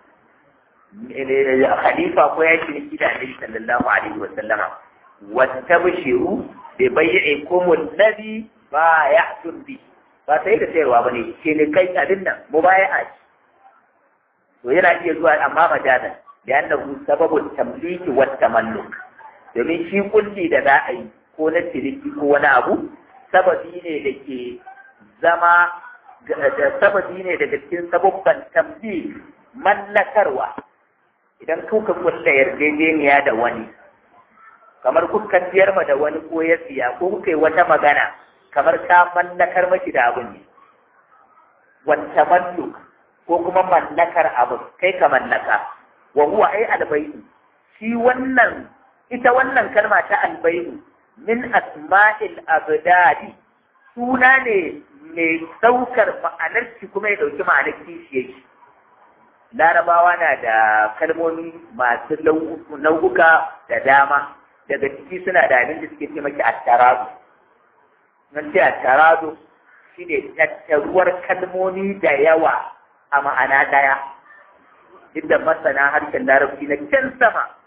khalifa ko ya yi ciniki da annabi sallallahu alaihi wa sallama wattabshiru bi bai'ikum alladhi ba'tum bi ba sai da sayarwa bane ke ne kai abin nan mubaya'a to yana iya zuwa amma majalan da annahu sababul tamliki wat tamalluk domin shi kulli da za a yi ko na ciniki ko wani abu sababi ne da ke zama sababi ne daga cikin sababban tamlik mallakarwa idan kuka kulla yarjejeniya da wani kamar kuka siyar ma da wani ko ya siya ko kuka yi wata magana kamar ka mallakar mashi da abin ne wata malluk ko kuma mallakar abu kai ka mallaka wa huwa ai albayu shi wannan ita wannan kalma ta albayu min asma'il abdadi suna ne mai daukar ma'anar shi kuma ya dauki ma'anar kishiyar shi larabawa na da kalmomi masu nau'uka da dama daga ciki suna da abin da suke ce maki attaradu nan ce attaradu shi ne tattaruwar kalmomi da yawa a ma'ana daya inda masana harshen larabci na can sama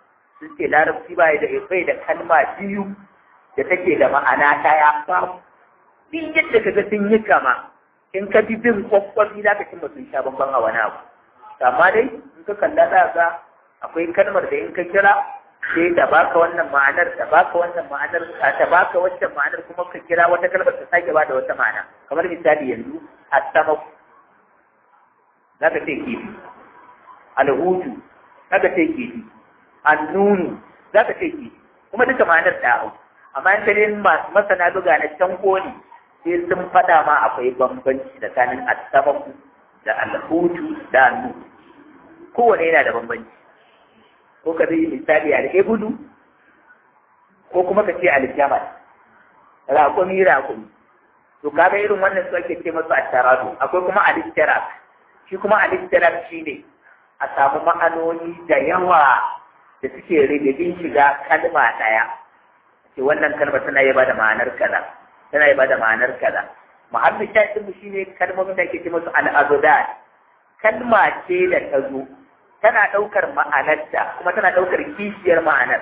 sun ce larabci bai da kalma biyu da take da ma'ana ɗaya ba din yadda kaga sun yi kama in ka bi bin kwakwabi za ka cimma sun sha bamban a wani abu amma dai in ka kalla za ka akwai kalmar da in ka kira sai ta baka wannan ma'anar ta baka wannan ma'anar ta baka wancan ma'anar kuma ka kira wata kalmar ta sake bada wata ma'ana kamar misali yanzu as-sama za ka ce kifi al-hutu za ka ce kifi an-nunu za ka ce kifi kuma duka ma'anar ta hau amma in kare masana luga na can koli sai sun faɗa ma akwai bambanci tsakanin as-sama da al-hutu da an-nunu kowane yana da bambanci ko ka zai misali al-ibudu ko kuma ka ce al-jamal raƙumi to kaga irin wannan su ake ce masu at-taradu akwai kuma al-ishtirak shi kuma al-ishtirak shine a samu ma'anoni da yawa da suke rigidin shiga kalma ɗaya ce wannan kalma tana yi ba da ma'anar kaza tana yi ba da ma'anar kaza muhammad shahidin shine kalmomin da ake ce masu al-azudat kalma ce da ta zo tana ɗaukar ma'anarta kuma tana ɗaukar kishiyar ma'anar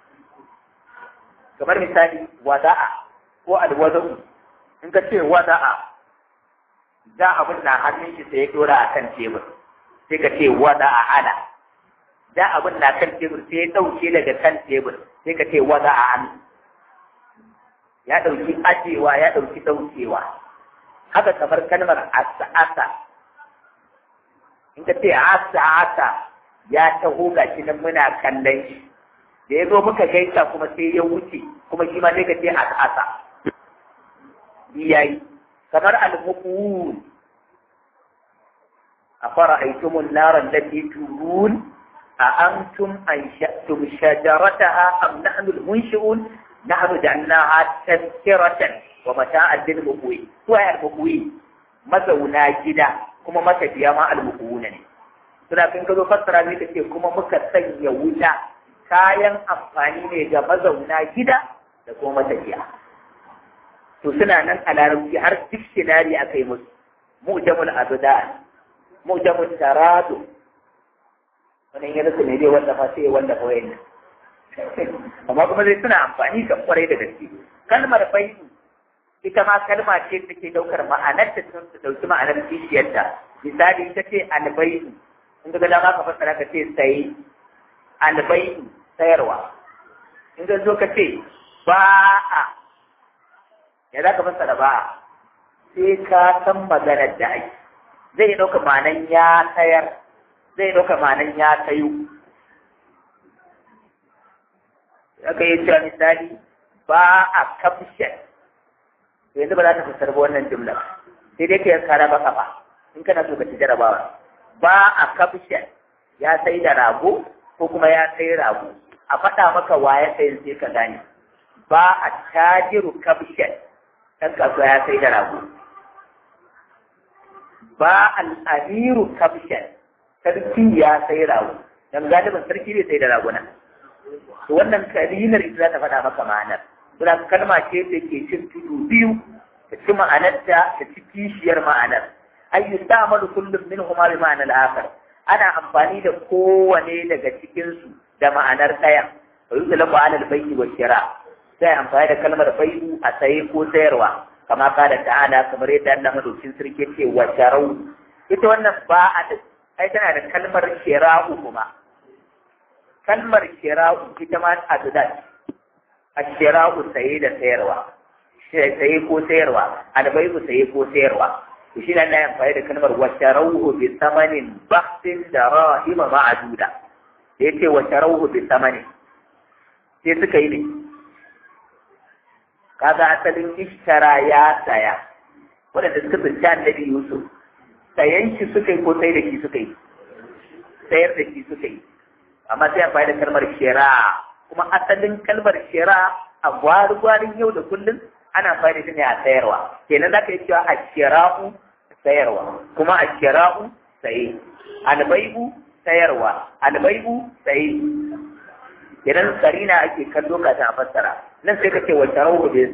kamar misali wada'a ko alwaza'u in ka ce wada'a za abin na hannun shi sai ya ɗora a kan tebur sai ka ce wada'a ana za abin na kan tebur sai ya ɗauke daga kan tebur sai ka ce wada'a an ya ɗauki ajewa ya ɗauki ɗaukewa haka kamar kalmar asa in ka ce asa ya taho ga shi nan muna kallon shi da ya zo muka gaisa kuma sai ya wuce kuma shi ma sai ka ce asa yayi kamar al-muqul afara aitumul nar allati turun a antum ansha'tum shajarataha am nahnu al-munshi'un nahnu ja'alnaha tadhkiratan wa mata'an lil-muqwi wa al-muqwi mazauna gida kuma matafiya ma al-muquna ne suna kan gazo fassara ne take kuma muka sanya wuta kayan amfani ne ga mazauna gida da kuma matafiya to suna nan a larabci har dictionary aka yi musu mu'jamul abdan mu'jamul taradu wannan yana su ne dai wanda fa sai wanda fa wayan amma kuma dai suna amfani kan kwarai da gaske kalmar bai'u ita ma kalma ce take daukar ma'anar ta dauki ma'anar kishiyarta misali ita ce albai'u in ga dama ka fassara ka ce sai albai'u sayarwa in ga zo ka ce ba'a ya za ka fassara ba'a sai ka san maganar da ake zai ɗauka ma'anan ya sayar zai ɗauka ma'anan ya sayo aka yi cewa misali ba'a kafshen yanzu ba za ta fassara ba wannan jumla sai dai ka yanka raba kafa in kana so ka ci jarabawa ba a kafshen ya sai da rago ko kuma ya sai rago a faɗa maka wa ya sai sai ka gane ba a tajiru kafshen ɗan kasuwa ya sai da rago ba al'amiru kafshen sarki ya sai rago dan galibin sarki bai sai da raguna to wannan kalinar ita za ta faɗa maka ma'anar suna kalma ce da ke cin tudu biyu ta ci ma'anarta ta ci kishiyar ma'anar ayyu ta'malu kullum minhuma bi ma'anar akhar ana amfani da kowane daga cikin su da ma'anar ɗaya wa yutlaqu 'ala al-bay'i wa shira sai amfani da kalmar bai'u a saye ko sayarwa kama kada ta'ala kamar yadda Allah madaukin sarki ce wa sharau ita wannan ba'a ai tana da kalmar shira'u kuma kalmar shira'u ita ma azudat ashira'u saye da sayarwa saye ko sayarwa albai'u saye ko sayarwa to shi nan ya amfani da kalmar wa sharauhu bi thamanin bakhsin darahima ma'duda yace wa sharauhu bi thamanin sai suka yi ne kaga asalin ishtara ya saya wadanda suka tsinci annabi Yusuf sayan shi suka yi ko sai da shi suka yi sayar da shi suka yi amma sai amfani da kalmar shira kuma asalin kalmar shira a gwargwarin yau da kullum ana amfani da ne a sayarwa kenan zaka yi cewa ashira'u sayarwa kuma ashira'u saye albai'u sayarwa albai'u saye idan karina ake kallo ka ta fassara nan sai kace wa tarawu bi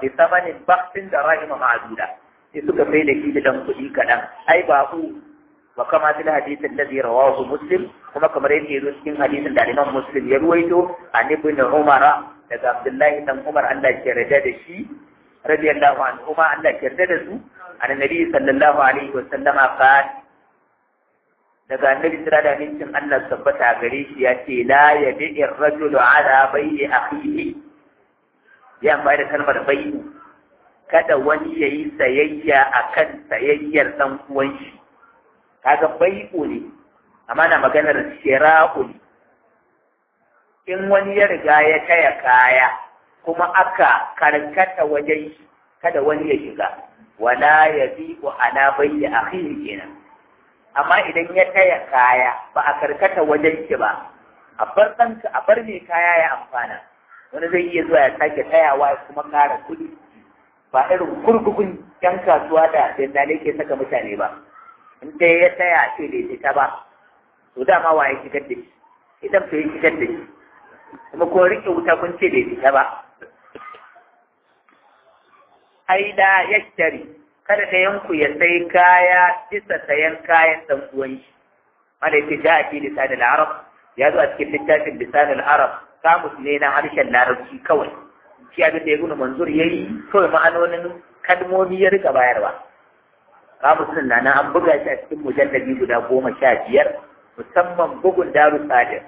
samanin baktin da rahima ma'duda sai suka sai da shi da dan kuɗi kaɗan ai ba ku wa kama fil hadith alladhi rawahu muslim kuma kamar yadda yazo cikin hadisin da Imam Muslim ya ruwaito an ibn Umar daga Abdullahi dan Umar Allah ya yarda da shi radiyallahu anhu ma Allah ya yarda da su annabi sallallahu alaihi wa sallama qala daga annabi sira da mincin Allah tabbata gare shi ya ce la yabi'ir rajulu ala bai'i akhihi ya mai da kalmar bai'u kada wani yayi sayayya akan sayayyar dan uwan shi kaga bai'u ne amma na maganar shira'u ne in wani ya riga ya taya kaya kuma aka karkata wajen shi kada wani ya shiga wala yabi'u ala bai'i akhihi kenan amma idan ya taya kaya ba a karkata wajen shi ba a bar mai kaya ya amfana wani zai iya zuwa ya sake tayawa ya kuma kara kuɗi ba irin kurkukun yan kasuwa da dandalai ke saka mutane ba in dai ya taya ce bai fita ba to dama wa ya shigar da shi idan bai shigar da shi kuma ko rike wuta kun ce bai fita ba ai da yashtari kada da yanku ya sai kaya bisa sayan kayan dan uwan shi wanda yake ja a cikin lisanin arab ya zo a cikin littafin lisanin arab kamus ne na harshen larabci kawai shi abin da ya guna manzur ya yi kawai ma'anonin kalmomi ya rika bayarwa kamus din na an buga shi a cikin mujallabi guda 15 musamman bugun daru sadir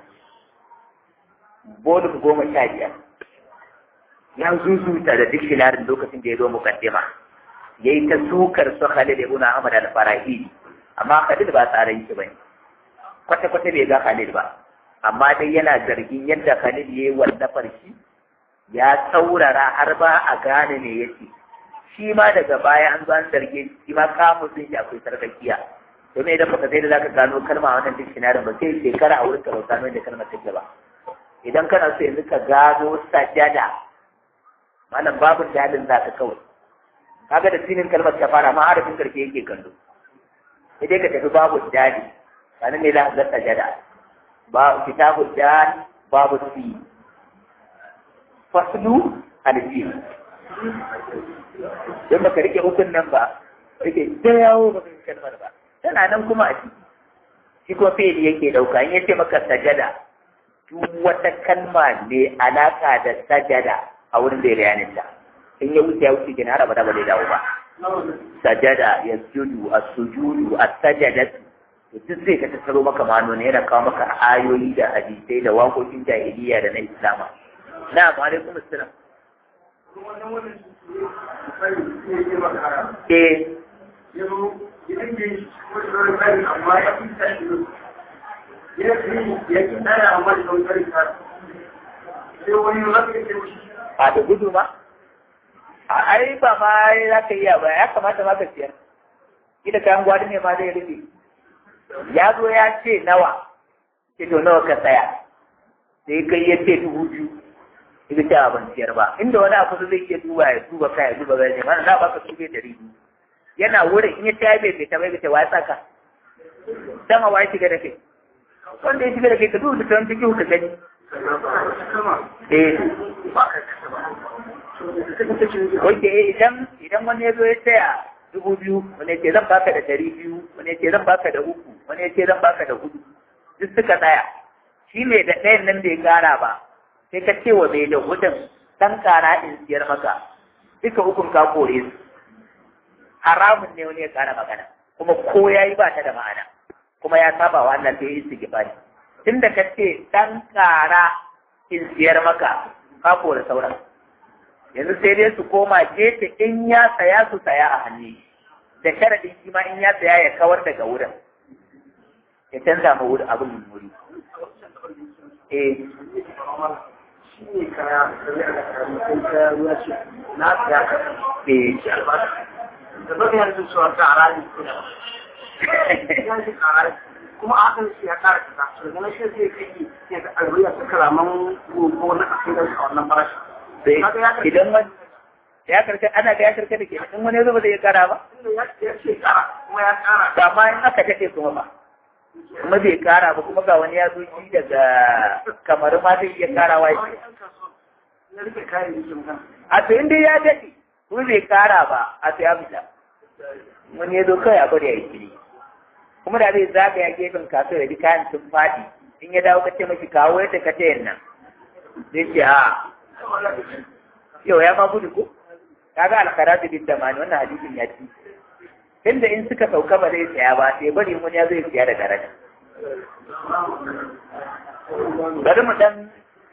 bolum 15 ya zuzuta da dictionary lokacin da ya zo mukaddima yayi ta sukar su Khalid ibn Ahmad al-Farahidi amma Khalid ba tsaran shi bane kwata kwata bai ga Khalid ba amma dai yana zargin yadda Khalid yayi wallafar shi ya tsaurara har ba a gane me yake shi ma daga baya an zo an zarge shi ma kamun sun shi akwai sarkakiya domin idan baka sai da zaka gano kalma wannan dictionary ba sai shekara a wurin ka bauta mai da kalmar take ba idan kana so yanzu ka gano sajada malam babu dalilin zaka kawai kaga da sinin kalmar ta fara ma harafin karshe yake kallo sai dai ka tafi babu dali sanan ne za ka ga sajada ba kitabu dal babu fi faslu al-fi dan baka rike hukun nan ba rike da yawo ba kan kalmar ba tana nan kuma a ciki shi ko fi'ili yake dauka in yace maka sajada duk wata kalma ne alaka da sajada a wurin da bayanin ta in ya wuce gina har abada ba zai dawo ba sajada yasjudu as-sujudu as-sajadatu to duk zai ka tattaro maka manoni yana kawo maka ayoyi da hadisai da waƙoƙin jahiliya da na islama na'am alaikum assalam a da gudu ma ai ba ma za ka iya ba ya kamata ma ka siyar ida kayan gwadi ne ma zai rufe ya zo ya ce nawa ce to nawa ka tsaya sai kai ya ce 2,000 ita ta ban siyar ba inda wani abu zai iya duba ya duba kai duba gani mana na baka 2,200 yana wurin in ya ce ya bai fita bai fita wa saka dama wa ya shiga da kai wanda ya shiga da kai ka duba da tawon cikin ka gani Oke idan wani ya zo ya tsaya 2,000 wani ya ce zan baka da 200 wani ya ce zan baka da 3 wani ya ce zan baka da 4 duk suka tsaya shi mai da ɗayan nan bai kara ba sai ka ce wa mai da hudun ɗan kara in siyar maka duka hukun ka kore su haramun ne wani ya kara magana kuma ko ya yi ba ta da ma'ana kuma ya saba wa Allah sai yi su gifari tun da ka ce ɗan kara in siyar maka ka kore sauran yanzu sai dai su koma gefe in ya saya su saya a hannu da sharaɗin shi ma in ya saya ya kawar daga wurin ya canza ma wurin abin wuri shi ne kaya kaya ruwa ce na saya da baka yanzu su a kara ne kuma a hakan shi ya kara kasa to ganin shi zai kai ya ga alwaya su karaman ko na asirin a wannan farashi idan wani ya karka ana ga ya karka da ke in wani zuba zai kara ba ya ce kara kuma ya kara amma in aka daɗe kuma ba kuma bai kara ba kuma ga wani ya zo shi daga kamar ma zai iya karawa ya a to inda ya daɗe kuma bai kara ba a to ya fita wani ya zo kawai a bari ya yi kiri kuma da zai zagaya gefen kasuwa da ji kayan sun faɗi in ya dawo kace mashi kawo yadda ka ce nan zai ce a yau ya ma gudu ko kaga alkaratu bin damani wannan hadisin ya ci tunda in suka sauka ba zai saya ba sai bari mun ya zai siya da daraja bari mu dan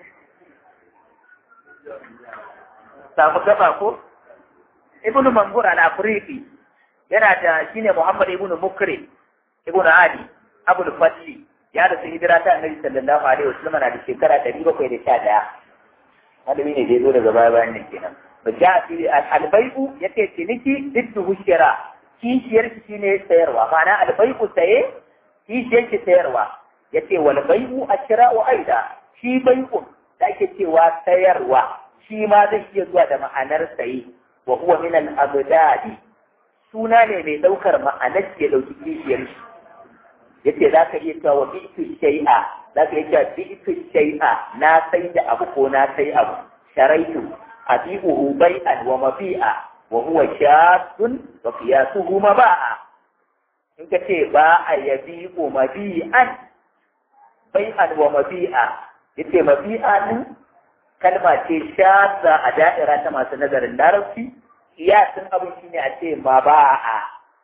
samu gaba ko ibnu manzur al-afriqi yana da shine muhammad ibnu mukrim ibnu ali abul fadli ya da hijira ta annabi sallallahu alaihi wasallam na da shekara 711 malami ne da yazo daga baya bayan nan kenan baja fi al-bai'u yace ciniki diddu shira kishiyar shine sayarwa ma'ana al-bai'u saye kishiyar shi sayarwa yace wal bai'u ashra'u aida shi bai'u da ake cewa sayarwa shi ma zai iya zuwa da ma'anar saye wa huwa min al-abdadi suna ne mai daukar ma'anar ya dauki kishiyar shi yace za ka iya cewa bi'tu shay'a za ka iya cewa bi'tu shay'a na sai da abu ko na sai abu sharaitu abi'uhu bai'an wa mabi'a wa huwa shaddun wa qiyasuhu maba'a in ka ce ba a yabi'u mabi'an bai'an wa mabi'a yace mabi'a din kalma ce shadda a da'ira ta masu nazarin larabci kiyasin abin shine a ce maba'a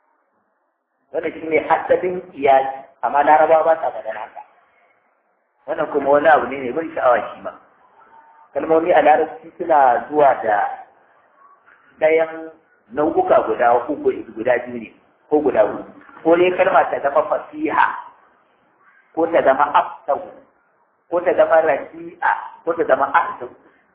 wannan shine hasadin kiyasi amma larabawa ba sa faɗa haka wannan kuma wani abu ne ban sha'awa shi ma kalmomi a larabci suna zuwa da ɗayan nau'uka guda uku guda biyu ne ko guda huɗu ko ne kalma ta zama fasiha ko ta zama afsahu ko ta zama rasi'a ko ta zama ahsahu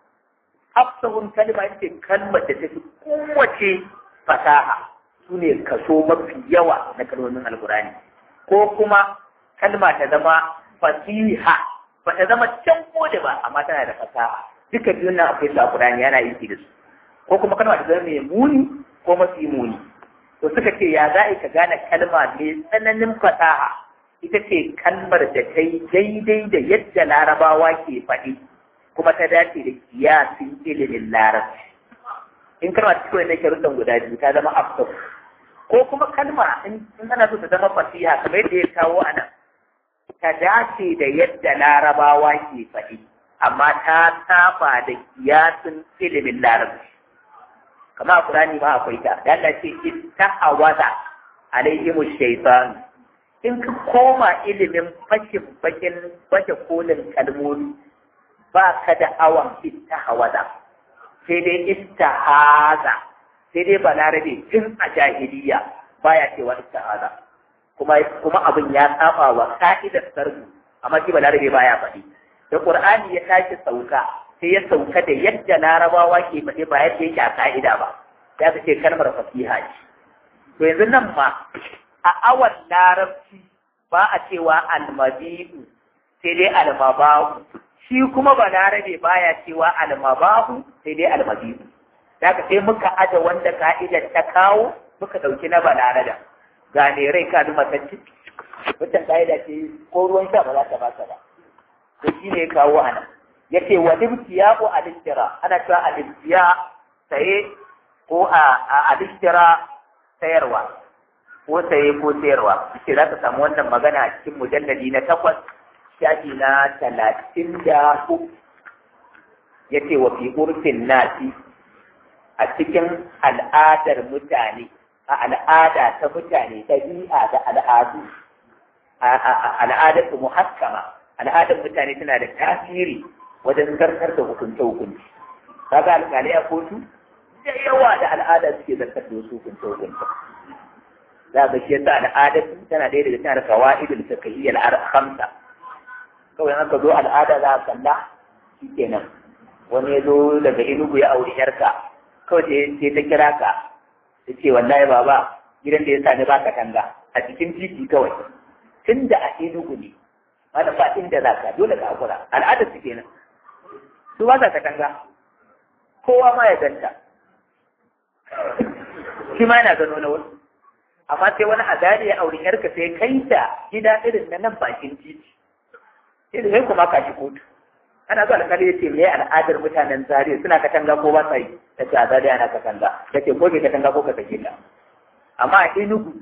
afsahun kalma ce kalmar da ta fi kowace fasaha su ne kaso mafi yawa na kalmomin alkurani ko kuma kalma ta zama fasiha ba ta zama can kode ba amma tana da fasaha duka biyun nan akwai alkurani yana yin da su ko kuma kalma ta zama mai muni ko mafi muni to suka ce ya za ka gane kalma mai tsananin fasaha ita ce kalmar da ta yi daidai da yadda larabawa ke faɗi kuma ta dace da kiyasin ilimin larabci in kalma ta kawai na sharuɗan guda biyu ta zama afsar ko kuma kalma in ana so ta zama fasiha kamar yadda ya kawo a nan ta dace da yadda larabawa ke faɗi amma ta saba da kiyasin ilimin larabci kamar a Qur'ani ma akwai ta da Allah ce ittahawaza alaihimu shaytan in ka koma ilimin fashin bakin baje kolin kalmomi ba ka da awan ittahawaza sai dai ittahaza sai dai balarabe tun a jahiliya baya cewa ittahaza kuma abin ya saba wa ka'idar sarfu amma shi balarabe baya faɗi da Qur'ani ya tashi sauka sai ya sauka da yadda larabawa ke faɗi ba yadda yake a ka'ida ba ya ce kalmar fasiha ce to yanzu nan ma a awan larabci ba a cewa almabi'u sai dai almabahu shi kuma ba larabe baya cewa almabahu sai dai almabi'u daga sai muka aje wanda ka'idar ta kawo muka ɗauki na balarada ga ne rai ka duma tacci wannan ka'ida ce ko ruwan sha ba za ta baka ba to shi ne kawo ana yace wa ibtiya'u al-istira ana cewa al-ibtiya saye ko a al-istira sayarwa ko saye ko sayarwa ce za ka samu wannan magana a cikin mujalladi na 8 shafi na 34 yace wa fi urfin nasi a cikin al'adar mutane a al'ada ta mutane ɗabi'a da al'adu al'adar muhakkama al'adar mutane tana da tasiri wajen zartar da hukunce-hukunci. Kaga alƙalai a kotu da yawa da al'ada suke zartar da wasu hukunce-hukunce. Za ga shi yasa al'adar tana ɗaya daga cikin kawa'idul fiqhiyya al-khamsa. Kawai aka zo al'ada za a kalla shi kenan. Wani ya zo daga Enugu ya auri yarka kawai sai ta kira ka ta ce wallahi baba gidan da ya sani ba katanga a cikin titi kawai. Tun da a Enugu ne wanda ba inda za ka dole ka hakura al'adar su kenan. Su ba za ka tanga kowa ma ya ganta shi ma yana gano na wasu amma sai wani azari ya auri yarka sai kai ta gida irin na nan bakin titi sai da sai kuma ka shi kotu ana zuwa alƙali ya ce me al'adar mutanen zariya suna katanga ko ba sa yi ta ce a zariya ana katanga ta ce ko bai katanga ko ka sake ta amma a Enugu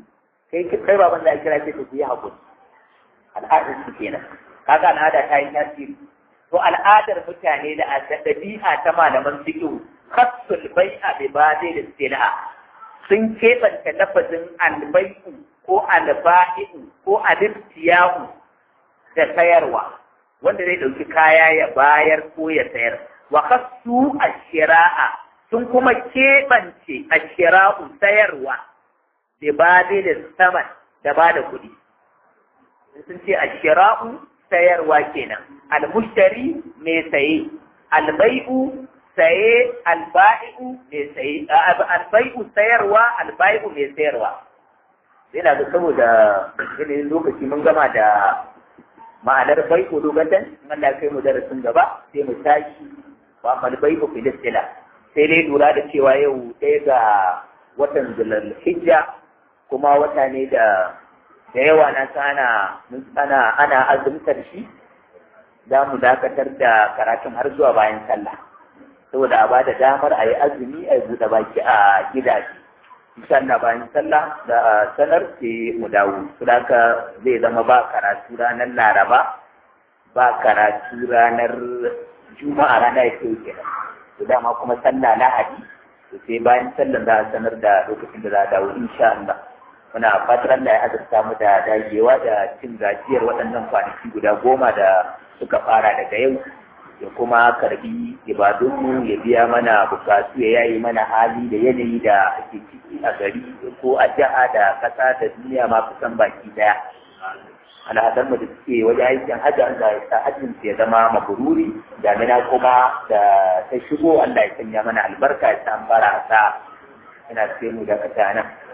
kai baban da kira ce ku yi hakuri al'adar su kenan kaga al'ada ta yi tasiri to al'adar mutane da ɗabi'a ta malaman fiqh khassul bai'a bi badi da sila sun keɓanta lafazin albai'u ko alba'i'u ko alibtiyahu da sayarwa wanda zai ɗauki kaya ya bayar ko ya sayar wa khassu ashira'a sun kuma keɓance ashira'u sayarwa da badi da saman da ba da kuɗi sun ce ashira'u sayarwa kenan almushtari mai saye albai'u saye alba'i'u mai saye albai'u sayarwa alba'i'u mai sayarwa yana ga saboda yanayin lokaci mun gama da ma'anar bai'u lokacin Allah kai mu darasin gaba sai mu tashi ba mal bai'u filistila sai dai lura da cewa yau ɗaya ga watan zulhijja kuma wata ne da yawa na ana azumtar shi za mu dakatar da karatun har zuwa bayan sallah saboda a bada damar a yi azumi a yi buɗe baki a gidaje insha Allah bayan sallah da sanar sai mu dawo saboda zai zama ba karatu ranar Laraba ba karatu ranar Juma'a ranar ya kai kenan to dama kuma sallah Lahadi to sai bayan sallah za a sanar da lokacin da za a dawo insha Allah muna fatar Allah ya azurta mu da dagewa da cin gajiyar waɗannan kwanaki guda 10 da suka fara daga yau ya kuma karbi ibadunmu ya biya mana bukatu ya yayi mana hali da yanayi da ake ciki a gari ko a jiha da ƙasa da duniya ma kusan baki daya alhazan mu da suke wajen aikin hajji Allah ya sa hajjin ya zama mabururi damina kuma da ta shigo Allah ya sanya mana albarka ya sa fara sa ina sai mu da kasa nan